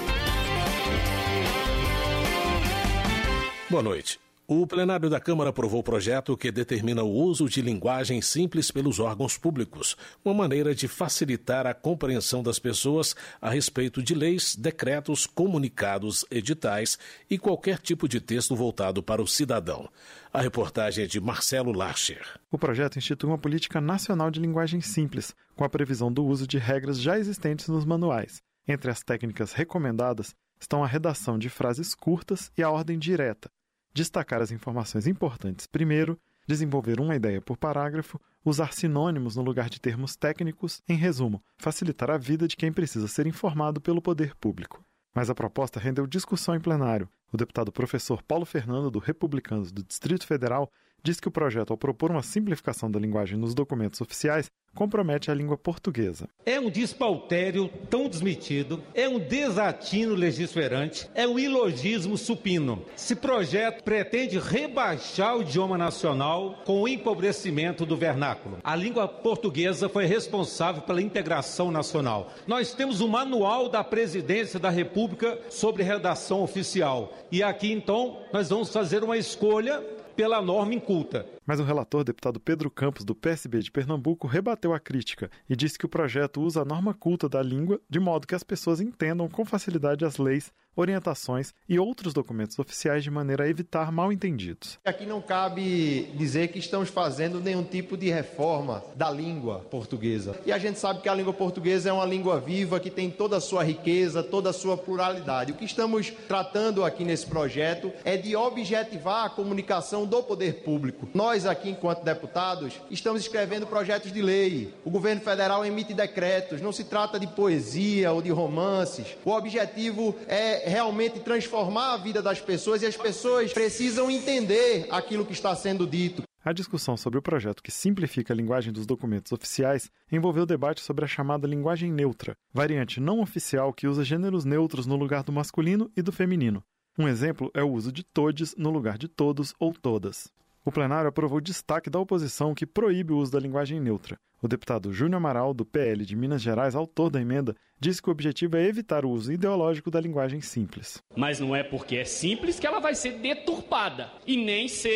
Boa noite. O plenário da Câmara aprovou o projeto que determina o uso de linguagem simples pelos órgãos públicos, uma maneira de facilitar a compreensão das pessoas a respeito de leis, decretos, comunicados, editais e qualquer tipo de texto voltado para o cidadão. A reportagem é de Marcelo Larcher. O projeto institui uma política nacional de linguagem simples, com a previsão do uso de regras já existentes nos manuais. Entre as técnicas recomendadas estão a redação de frases curtas e a ordem direta, destacar as informações importantes primeiro, desenvolver uma ideia por parágrafo, usar sinônimos no lugar de termos técnicos, em resumo, facilitar a vida de quem precisa ser informado pelo poder público. Mas a proposta rendeu discussão em plenário. O deputado professor Paulo Fernando, do Republicanos do Distrito Federal, diz que o projeto, ao propor uma simplificação da linguagem nos documentos oficiais, compromete a língua portuguesa. É um despautério tão desmetido, é um desatino legislante, é um ilogismo supino. Esse projeto pretende rebaixar o idioma nacional com o empobrecimento do vernáculo. A língua portuguesa foi responsável pela integração nacional. Nós temos o Manual da Presidência da República sobre redação oficial. E aqui, então, nós vamos fazer uma escolha pela norma inculta. Mas o relator, deputado Pedro Campos, do P S B de Pernambuco, rebateu a crítica e disse que o projeto usa a norma culta da língua de modo que as pessoas entendam com facilidade as leis, orientações e outros documentos oficiais de maneira a evitar mal-entendidos. Aqui não cabe dizer que estamos fazendo nenhum tipo de reforma da língua portuguesa. E a gente sabe que a língua portuguesa é uma língua viva que tem toda a sua riqueza, toda a sua pluralidade. O que estamos tratando aqui nesse projeto é de objetivar a comunicação do poder público. Nós aqui, enquanto deputados, estamos escrevendo projetos de lei. O governo federal emite decretos. Não se trata de poesia ou de romances. O objetivo é realmente transformar a vida das pessoas e as pessoas precisam entender aquilo que está sendo dito. A discussão sobre o projeto que simplifica a linguagem dos documentos oficiais envolveu debate sobre a chamada linguagem neutra, variante não oficial que usa gêneros neutros no lugar do masculino e do feminino. Um exemplo é o uso de todes no lugar de todos ou todas. O plenário aprovou o destaque da oposição que proíbe o uso da linguagem neutra. O deputado Júnior Amaral, do P L de Minas Gerais, autor da emenda, disse que o objetivo é evitar o uso ideológico da linguagem simples. Mas não é porque é simples que ela vai ser deturpada e nem ser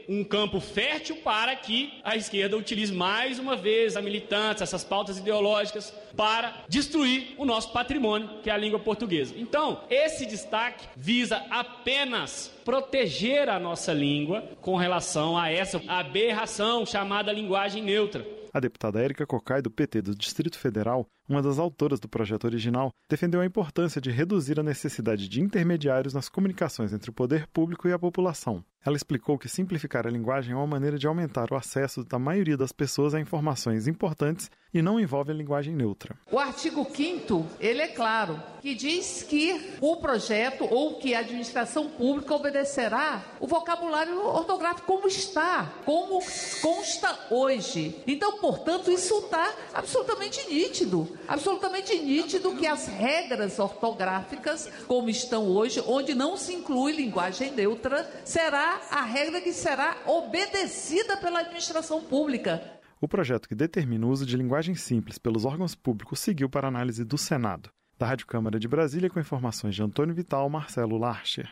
ser um campo fértil para que a esquerda utilize mais uma vez a militância, essas pautas ideológicas, para destruir o nosso patrimônio, que é a língua portuguesa. Então, esse destaque visa apenas proteger a nossa língua com relação a essa aberração chamada linguagem neutra. A deputada Érica Cocai, do P T do Distrito Federal, uma das autoras do projeto original, defendeu a importância de reduzir a necessidade de intermediários nas comunicações entre o poder público e a população. Ela explicou que simplificar a linguagem é uma maneira de aumentar o acesso da maioria das pessoas a informações importantes e não envolve a linguagem neutra. O artigo quinto, ele é claro, que diz que o projeto ou que a administração pública obedecerá o vocabulário ortográfico como está, como consta hoje. Então, portanto, isso está absolutamente nítido, absolutamente nítido que as regras ortográficas, como estão hoje, onde não se inclui linguagem neutra, será a regra que será obedecida pela administração pública. O projeto que determina o uso de linguagem simples pelos órgãos públicos seguiu para análise do Senado. Da Rádio Câmara de Brasília, com informações de Antônio Vital, Marcelo Larcher.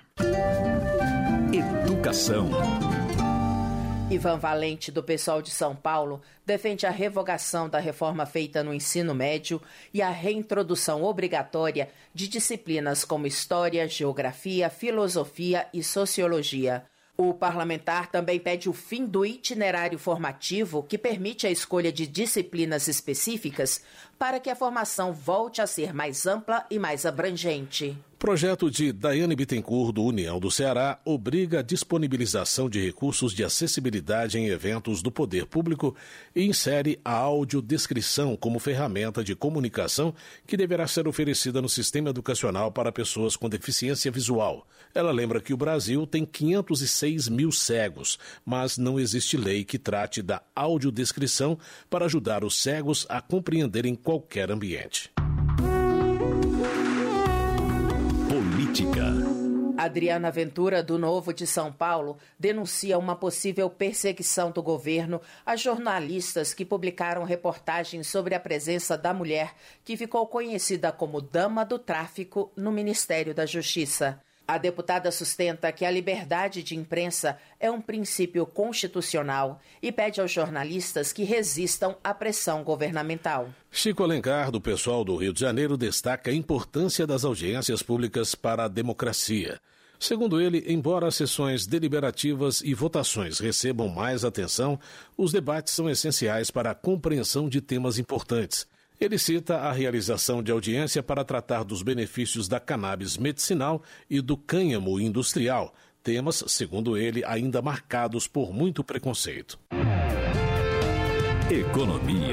Educação. Ivan Valente, do PSOL de São Paulo, defende a revogação da reforma feita no ensino médio e a reintrodução obrigatória de disciplinas como História, Geografia, Filosofia e Sociologia. O parlamentar também pede o fim do itinerário formativo que permite a escolha de disciplinas específicas para que a formação volte a ser mais ampla e mais abrangente. Projeto de Daiane Bittencourt, do União do Ceará, obriga a disponibilização de recursos de acessibilidade em eventos do poder público e insere a audiodescrição como ferramenta de comunicação que deverá ser oferecida no sistema educacional para pessoas com deficiência visual. Ela lembra que o Brasil tem quinhentos e seis mil cegos, mas não existe lei que trate da audiodescrição para ajudar os cegos a compreenderem qualquer ambiente. Política. Adriana Ventura, do Novo de São Paulo, denuncia uma possível perseguição do governo a jornalistas que publicaram reportagens sobre a presença da mulher que ficou conhecida como Dama do Tráfico no Ministério da Justiça. A deputada sustenta que a liberdade de imprensa é um princípio constitucional e pede aos jornalistas que resistam à pressão governamental. Chico Alencar, do PSOL do Rio de Janeiro, destaca a importância das audiências públicas para a democracia. Segundo ele, embora as sessões deliberativas e votações recebam mais atenção, os debates são essenciais para a compreensão de temas importantes. Ele cita a realização de audiência para tratar dos benefícios da cannabis medicinal e do cânhamo industrial, temas, segundo ele, ainda marcados por muito preconceito. Economia.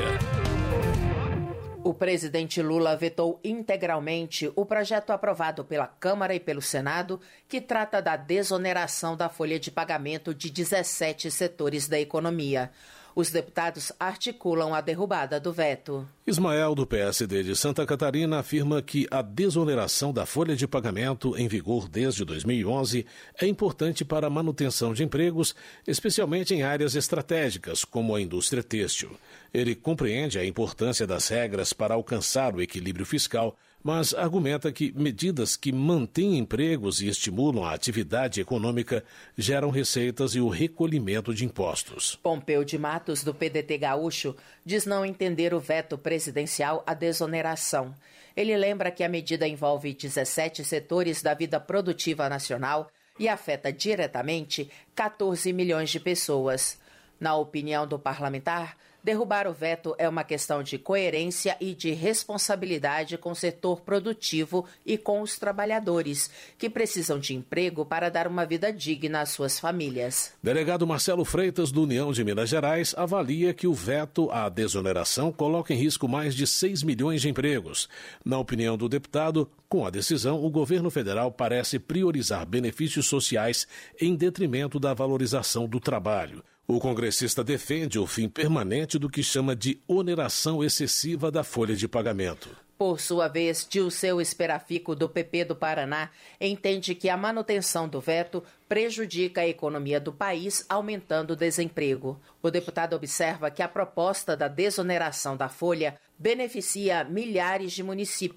O presidente Lula vetou integralmente o projeto aprovado pela Câmara e pelo Senado, que trata da desoneração da folha de pagamento de dezessete setores da economia. Os deputados articulam a derrubada do veto. Ismael, do P S D de Santa Catarina, afirma que a desoneração da folha de pagamento, em vigor desde dois mil e onze, é importante para a manutenção de empregos, especialmente em áreas estratégicas, como a indústria têxtil. Ele compreende a importância das regras para alcançar o equilíbrio fiscal, mas argumenta que medidas que mantêm empregos e estimulam a atividade econômica geram receitas e o recolhimento de impostos. Pompeu de Matos, do P D T gaúcho, diz não entender o veto presidencial à desoneração. Ele lembra que a medida envolve dezessete setores da vida produtiva nacional e afeta diretamente quatorze milhões de pessoas. Na opinião do parlamentar, derrubar o veto é uma questão de coerência e de responsabilidade com o setor produtivo e com os trabalhadores, que precisam de emprego para dar uma vida digna às suas famílias. Delegado Marcelo Freitas, do União de Minas Gerais, avalia que o veto à desoneração coloca em risco mais de seis milhões de empregos. Na opinião do deputado, com a decisão, o governo federal parece priorizar benefícios sociais em detrimento da valorização do trabalho. O congressista defende o fim permanente do que chama de oneração excessiva da folha de pagamento. Por sua vez, Dilceu Esperafico, do P P do Paraná, entende que a manutenção do veto prejudica a economia do país, aumentando o desemprego. O deputado observa que a proposta da desoneração da folha beneficia milhares de municípios,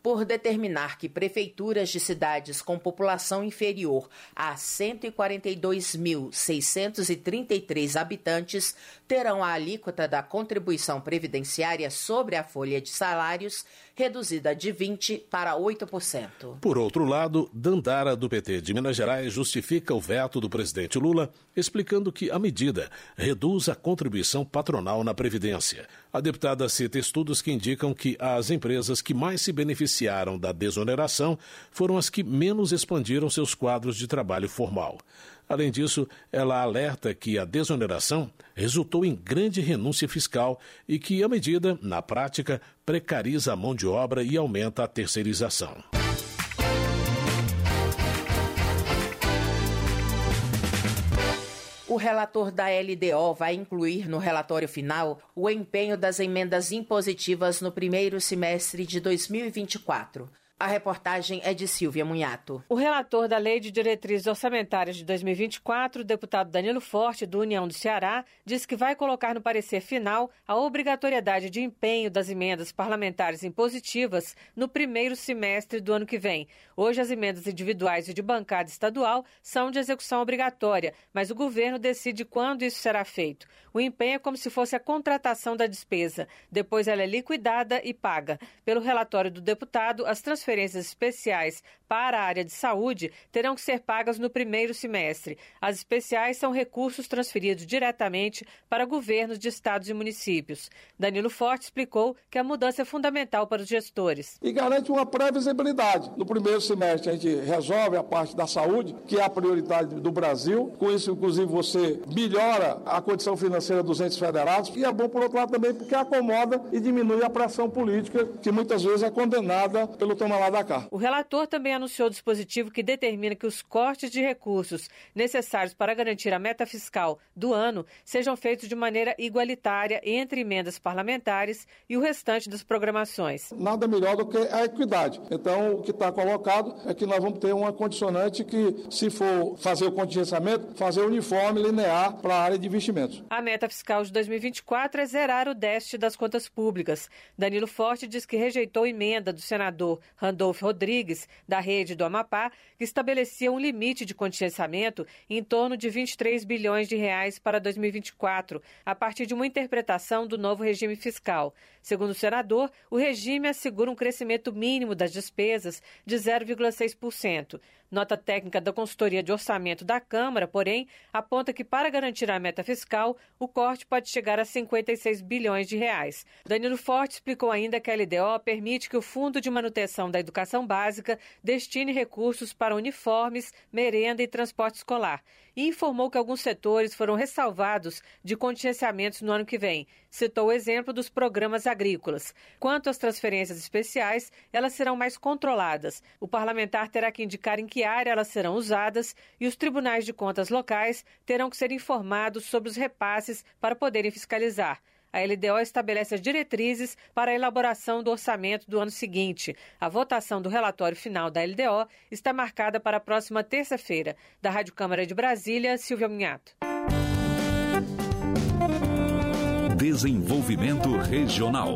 por determinar que prefeituras de cidades com população inferior a cento e quarenta e dois mil, seiscentos e trinta e três habitantes terão a alíquota da contribuição previdenciária sobre a folha de salários reduzida de vinte por cento para oito por cento. Por outro lado, Dandara, do P T de Minas Gerais, justifica o veto do presidente Lula, explicando que a medida reduz a contribuição patronal na Previdência. A deputada cita estudos que indicam que as empresas que mais se beneficiaram da desoneração foram as que menos expandiram seus quadros de trabalho formal. Além disso, ela alerta que a desoneração resultou em grande renúncia fiscal e que a medida, na prática, precariza a mão de obra e aumenta a terceirização. O relator da L D O vai incluir no relatório final o empenho das emendas impositivas no primeiro semestre de dois mil e vinte e quatro. A reportagem é de Silvia Munhato. O relator da Lei de Diretrizes Orçamentárias de dois mil e vinte e quatro, o deputado Danilo Forte, do União do Ceará, disse que vai colocar no parecer final a obrigatoriedade de empenho das emendas parlamentares impositivas no primeiro semestre do ano que vem. Hoje, as emendas individuais e de bancada estadual são de execução obrigatória, mas o governo decide quando isso será feito. O empenho é como se fosse a contratação da despesa. Depois ela é liquidada e paga. Pelo relatório do deputado, as transferências especiais para a área de saúde terão que ser pagas no primeiro semestre. As especiais são recursos transferidos diretamente para governos de estados e municípios. Danilo Forte explicou que a mudança é fundamental para os gestores. E garante uma previsibilidade. No primeiro semestre a gente resolve a parte da saúde, que é a prioridade do Brasil. Com isso, inclusive, você melhora a condição financeira dos entes federados. E é bom, por outro lado, também porque acomoda e diminui a pressão política, que muitas vezes é condenada pelo toma lá da cá. O relator também anunciou o dispositivo que determina que os cortes de recursos necessários para garantir a meta fiscal do ano sejam feitos de maneira igualitária entre emendas parlamentares e o restante das programações. Nada melhor do que a equidade. Então, o que está colocado é que nós vamos ter uma condicionante que, se for fazer o contingenciamento, fazer uniforme, linear para a área de investimentos. A meta fiscal de dois mil e vinte e quatro é zerar o déficit das contas públicas. Danilo Forte diz que rejeitou emenda do senador Randolfo Rodrigues, da Rede do Amapá, que estabelecia um limite de contingenciamento em torno de vinte e três bilhões de reais para dois mil e vinte e quatro, a partir de uma interpretação do novo regime fiscal. Segundo o senador, o regime assegura um crescimento mínimo das despesas de zero vírgula seis por cento. Nota técnica da Consultoria de Orçamento da Câmara, porém, aponta que para garantir a meta fiscal, o corte pode chegar a cinquenta e seis bilhões de reais. Danilo Forte explicou ainda que a L D O permite que o Fundo de Manutenção da Educação Básica destine recursos para uniformes, merenda e transporte escolar, e informou que alguns setores foram ressalvados de contingenciamentos no ano que vem. Citou o exemplo dos programas agrícolas. Quanto às transferências especiais, elas serão mais controladas. O parlamentar terá que indicar em que área elas serão usadas e os tribunais de contas locais terão que ser informados sobre os repasses para poderem fiscalizar. A L D O estabelece as diretrizes para a elaboração do orçamento do ano seguinte. A votação do relatório final da L D O está marcada para a próxima terça-feira. Da Rádio Câmara de Brasília, Silvia Munhato. Desenvolvimento Regional.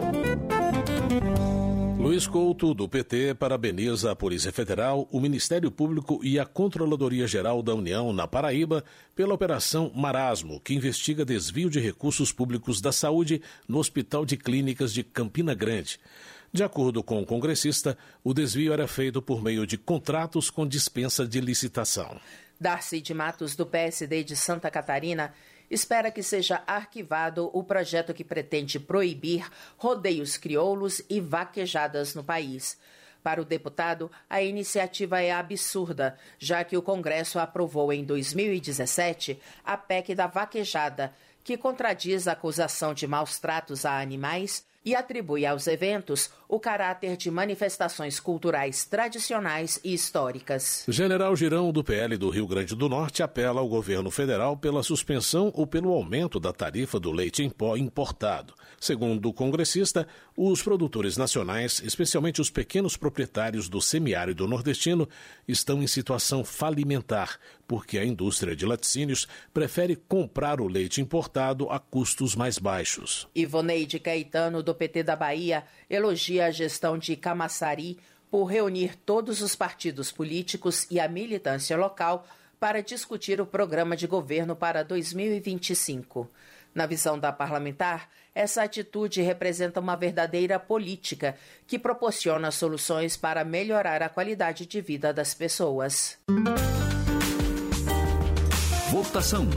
Luiz Couto, do P T, parabeniza a Polícia Federal, o Ministério Público e a Controladoria Geral da União na Paraíba pela Operação Marasmo, que investiga desvio de recursos públicos da saúde no Hospital de Clínicas de Campina Grande. De acordo com o congressista, o desvio era feito por meio de contratos com dispensa de licitação. Darcy de Matos, do P S D de Santa Catarina, espera que seja arquivado o projeto que pretende proibir rodeios crioulos e vaquejadas no país. Para o deputado, a iniciativa é absurda, já que o Congresso aprovou em dois mil e dezessete a P E C da vaquejada, que contradiz a acusação de maus tratos a animais e atribui aos eventos o caráter de manifestações culturais tradicionais e históricas. General Girão, do P L do Rio Grande do Norte, apela ao governo federal pela suspensão ou pelo aumento da tarifa do leite em pó importado. Segundo o congressista, os produtores nacionais, especialmente os pequenos proprietários do semiárido nordestino, estão em situação falimentar, porque a indústria de laticínios prefere comprar o leite importado a custos mais baixos. Ivoneide Caetano, do P T da Bahia, elogia a gestão de Camaçari por reunir todos os partidos políticos e a militância local para discutir o programa de governo para dois mil e vinte e cinco. Na visão da parlamentar, essa atitude representa uma verdadeira política que proporciona soluções para melhorar a qualidade de vida das pessoas. Votação.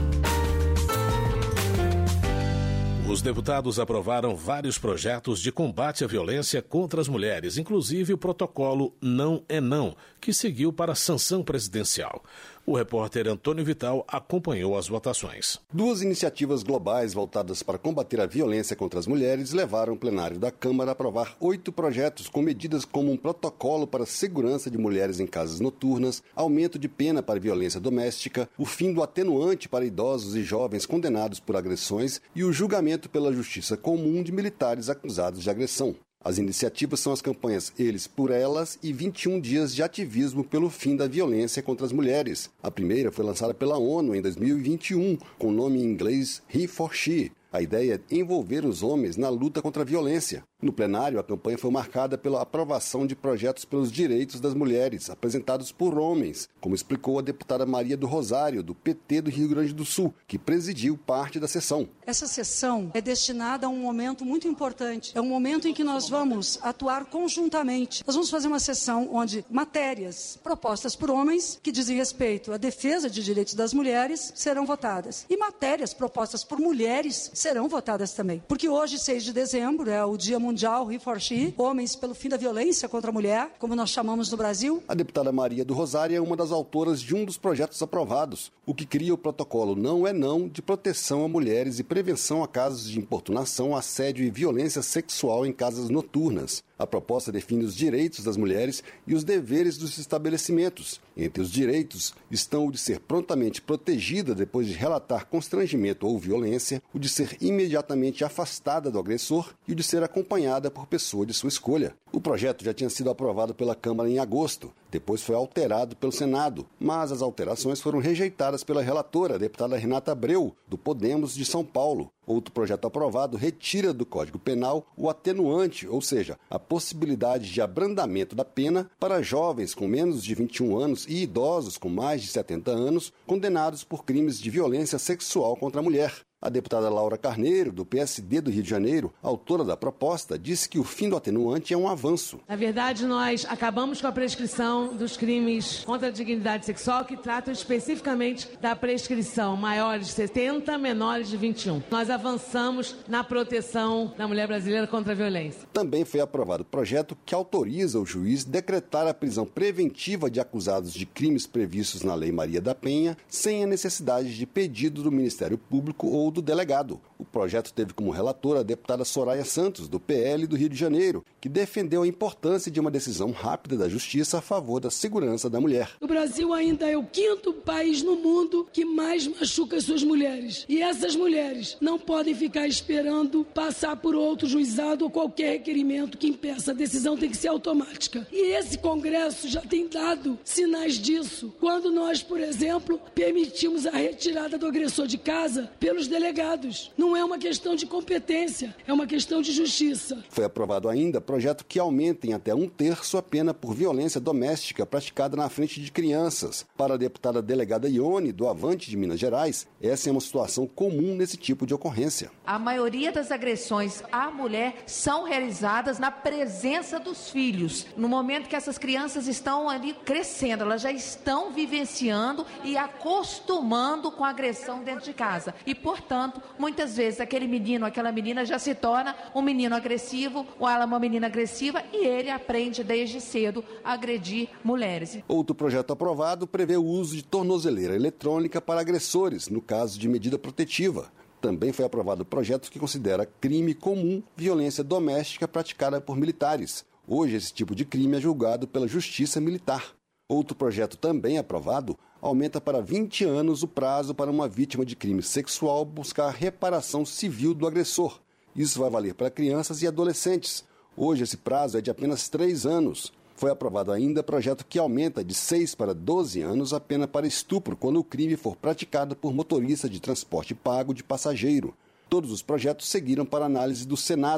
Os deputados aprovaram vários projetos de combate à violência contra as mulheres, inclusive o protocolo Não é Não, que seguiu para a sanção presidencial. O repórter Antônio Vital acompanhou as votações. Duas iniciativas globais voltadas para combater a violência contra as mulheres levaram o plenário da Câmara a aprovar oito projetos com medidas como um protocolo para a segurança de mulheres em casas noturnas, aumento de pena para violência doméstica, o fim do atenuante para idosos e jovens condenados por agressões e o julgamento pela justiça comum de militares acusados de agressão. As iniciativas são as campanhas Eles por Elas e vinte e um dias de ativismo pelo fim da violência contra as mulheres. A primeira foi lançada pela ONU em dois mil e vinte e um, com o nome em inglês He for She. A ideia é envolver os homens na luta contra a violência. No plenário, a campanha foi marcada pela aprovação de projetos pelos direitos das mulheres, apresentados por homens, como explicou a deputada Maria do Rosário, do P T do Rio Grande do Sul, que presidiu parte da sessão. Essa sessão é destinada a um momento muito importante. É um momento em que nós vamos atuar conjuntamente. Nós vamos fazer uma sessão onde matérias propostas por homens, que dizem respeito à defesa de direitos das mulheres, serão votadas. E matérias propostas por mulheres serão votadas também. Porque hoje, seis de dezembro, é o Dia Mundial He for She, Homens pelo Fim da Violência contra a Mulher, como nós chamamos no Brasil. A deputada Maria do Rosário é uma das autoras de um dos projetos aprovados, o que cria o protocolo Não é Não de proteção a mulheres e prevenção a casos de importunação, assédio e violência sexual em casas noturnas. A proposta define os direitos das mulheres e os deveres dos estabelecimentos. Entre os direitos estão o de ser prontamente protegida depois de relatar constrangimento ou violência, o de ser imediatamente afastada do agressor e o de ser acompanhada por pessoa de sua escolha. O projeto já tinha sido aprovado pela Câmara em agosto, depois foi alterado pelo Senado, mas as alterações foram rejeitadas pela relatora, a deputada Renata Abreu, do Podemos de São Paulo. Outro projeto aprovado retira do Código Penal o atenuante, ou seja, a possibilidade de abrandamento da pena para jovens com menos de vinte e um anos e idosos com mais de setenta anos condenados por crimes de violência sexual contra a mulher. A deputada Laura Carneiro, do P S D do Rio de Janeiro, autora da proposta, disse que o fim do atenuante é um avanço. Na verdade, nós acabamos com a prescrição dos crimes contra a dignidade sexual que tratam especificamente da prescrição maiores de setenta, menores de vinte e um. Nós avançamos na proteção da mulher brasileira contra a violência. Também foi aprovado o projeto que autoriza o juiz decretar a prisão preventiva de acusados de crimes previstos na Lei Maria da Penha, sem a necessidade de pedido do Ministério Público ou do delegado. O projeto teve como relatora a deputada Soraya Santos, do P L do Rio de Janeiro, que defendeu a importância de uma decisão rápida da Justiça a favor da segurança da mulher. O Brasil ainda é o quinto país no mundo que mais machuca suas mulheres. E essas mulheres não podem ficar esperando passar por outro juizado ou qualquer requerimento que impeça. A decisão tem que ser automática. E esse Congresso já tem dado sinais disso. Quando nós, por exemplo, permitimos a retirada do agressor de casa pelos delegados. Não é uma questão de competência, é uma questão de justiça. Foi aprovado ainda projeto que aumenta em até um terço a pena por violência doméstica praticada na frente de crianças. Para a deputada delegada Ione, do Avante de Minas Gerais, essa é uma situação comum nesse tipo de ocorrência. A maioria das agressões à mulher são realizadas na presença dos filhos. No momento que essas crianças estão ali crescendo, elas já estão vivenciando e acostumando com a agressão dentro de casa. E, portanto, muitas vezes aquele menino, aquela menina já se torna um menino agressivo ou ela é uma menina agressiva e ele aprende desde cedo a agredir mulheres. Outro projeto aprovado prevê o uso de tornozeleira eletrônica para agressores, no caso de medida protetiva. Também foi aprovado o projeto que considera crime comum violência doméstica praticada por militares. Hoje, esse tipo de crime é julgado pela Justiça Militar. Outro projeto também aprovado aumenta para vinte anos o prazo para uma vítima de crime sexual buscar reparação civil do agressor. Isso vai valer para crianças e adolescentes. Hoje esse prazo é de apenas três anos. Foi aprovado ainda projeto que aumenta de seis para doze anos a pena para estupro quando o crime for praticado por motorista de transporte pago de passageiro. Todos os projetos seguiram para análise do Senado,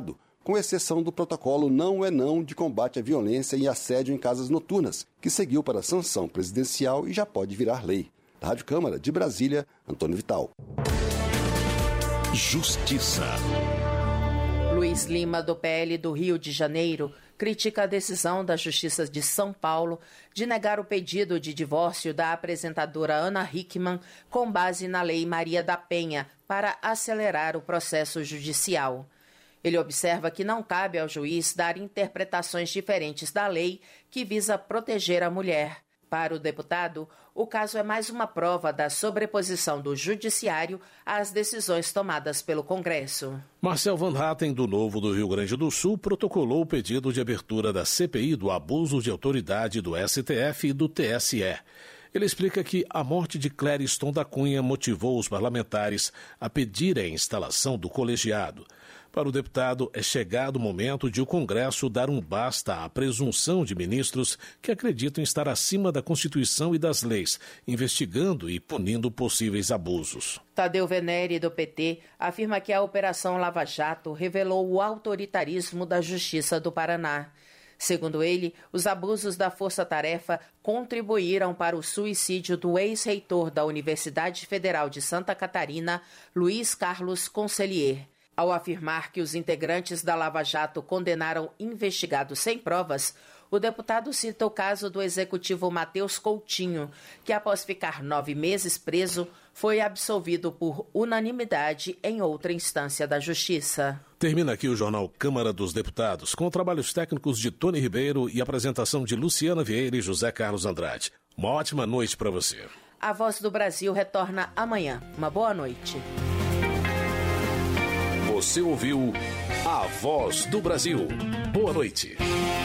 com exceção do protocolo Não é Não de combate à violência e assédio em casas noturnas, que seguiu para a sanção presidencial e já pode virar lei. Da Rádio Câmara de Brasília, Antônio Vital. Justiça. Luiz Lima, do P L do Rio de Janeiro, critica a decisão da Justiça de São Paulo de negar o pedido de divórcio da apresentadora Ana Hickman com base na Lei Maria da Penha para acelerar o processo judicial. Ele observa que não cabe ao juiz dar interpretações diferentes da lei que visa proteger a mulher. Para o deputado, o caso é mais uma prova da sobreposição do judiciário às decisões tomadas pelo Congresso. Marcel Van Hatten, do Novo do Rio Grande do Sul, protocolou o pedido de abertura da C P I do abuso de autoridade do S T F e do T S E. Ele explica que a morte de Clériston da Cunha motivou os parlamentares a pedirem a instalação do colegiado. Para o deputado, é chegado o momento de o Congresso dar um basta à presunção de ministros que acreditam estar acima da Constituição e das leis, investigando e punindo possíveis abusos. Tadeu Venere, do P T, afirma que a Operação Lava Jato revelou o autoritarismo da Justiça do Paraná. Segundo ele, os abusos da Força Tarefa contribuíram para o suicídio do ex-reitor da Universidade Federal de Santa Catarina, Luiz Carlos Consellier. Ao afirmar que os integrantes da Lava Jato condenaram investigados sem provas, o deputado cita o caso do executivo Matheus Coutinho, que após ficar nove meses preso, foi absolvido por unanimidade em outra instância da Justiça. Termina aqui o jornal Câmara dos Deputados, com trabalhos técnicos de Tony Ribeiro e apresentação de Luciana Vieira e José Carlos Andrade. Uma ótima noite para você. A Voz do Brasil retorna amanhã. Uma boa noite. Você ouviu A Voz do Brasil. Boa noite.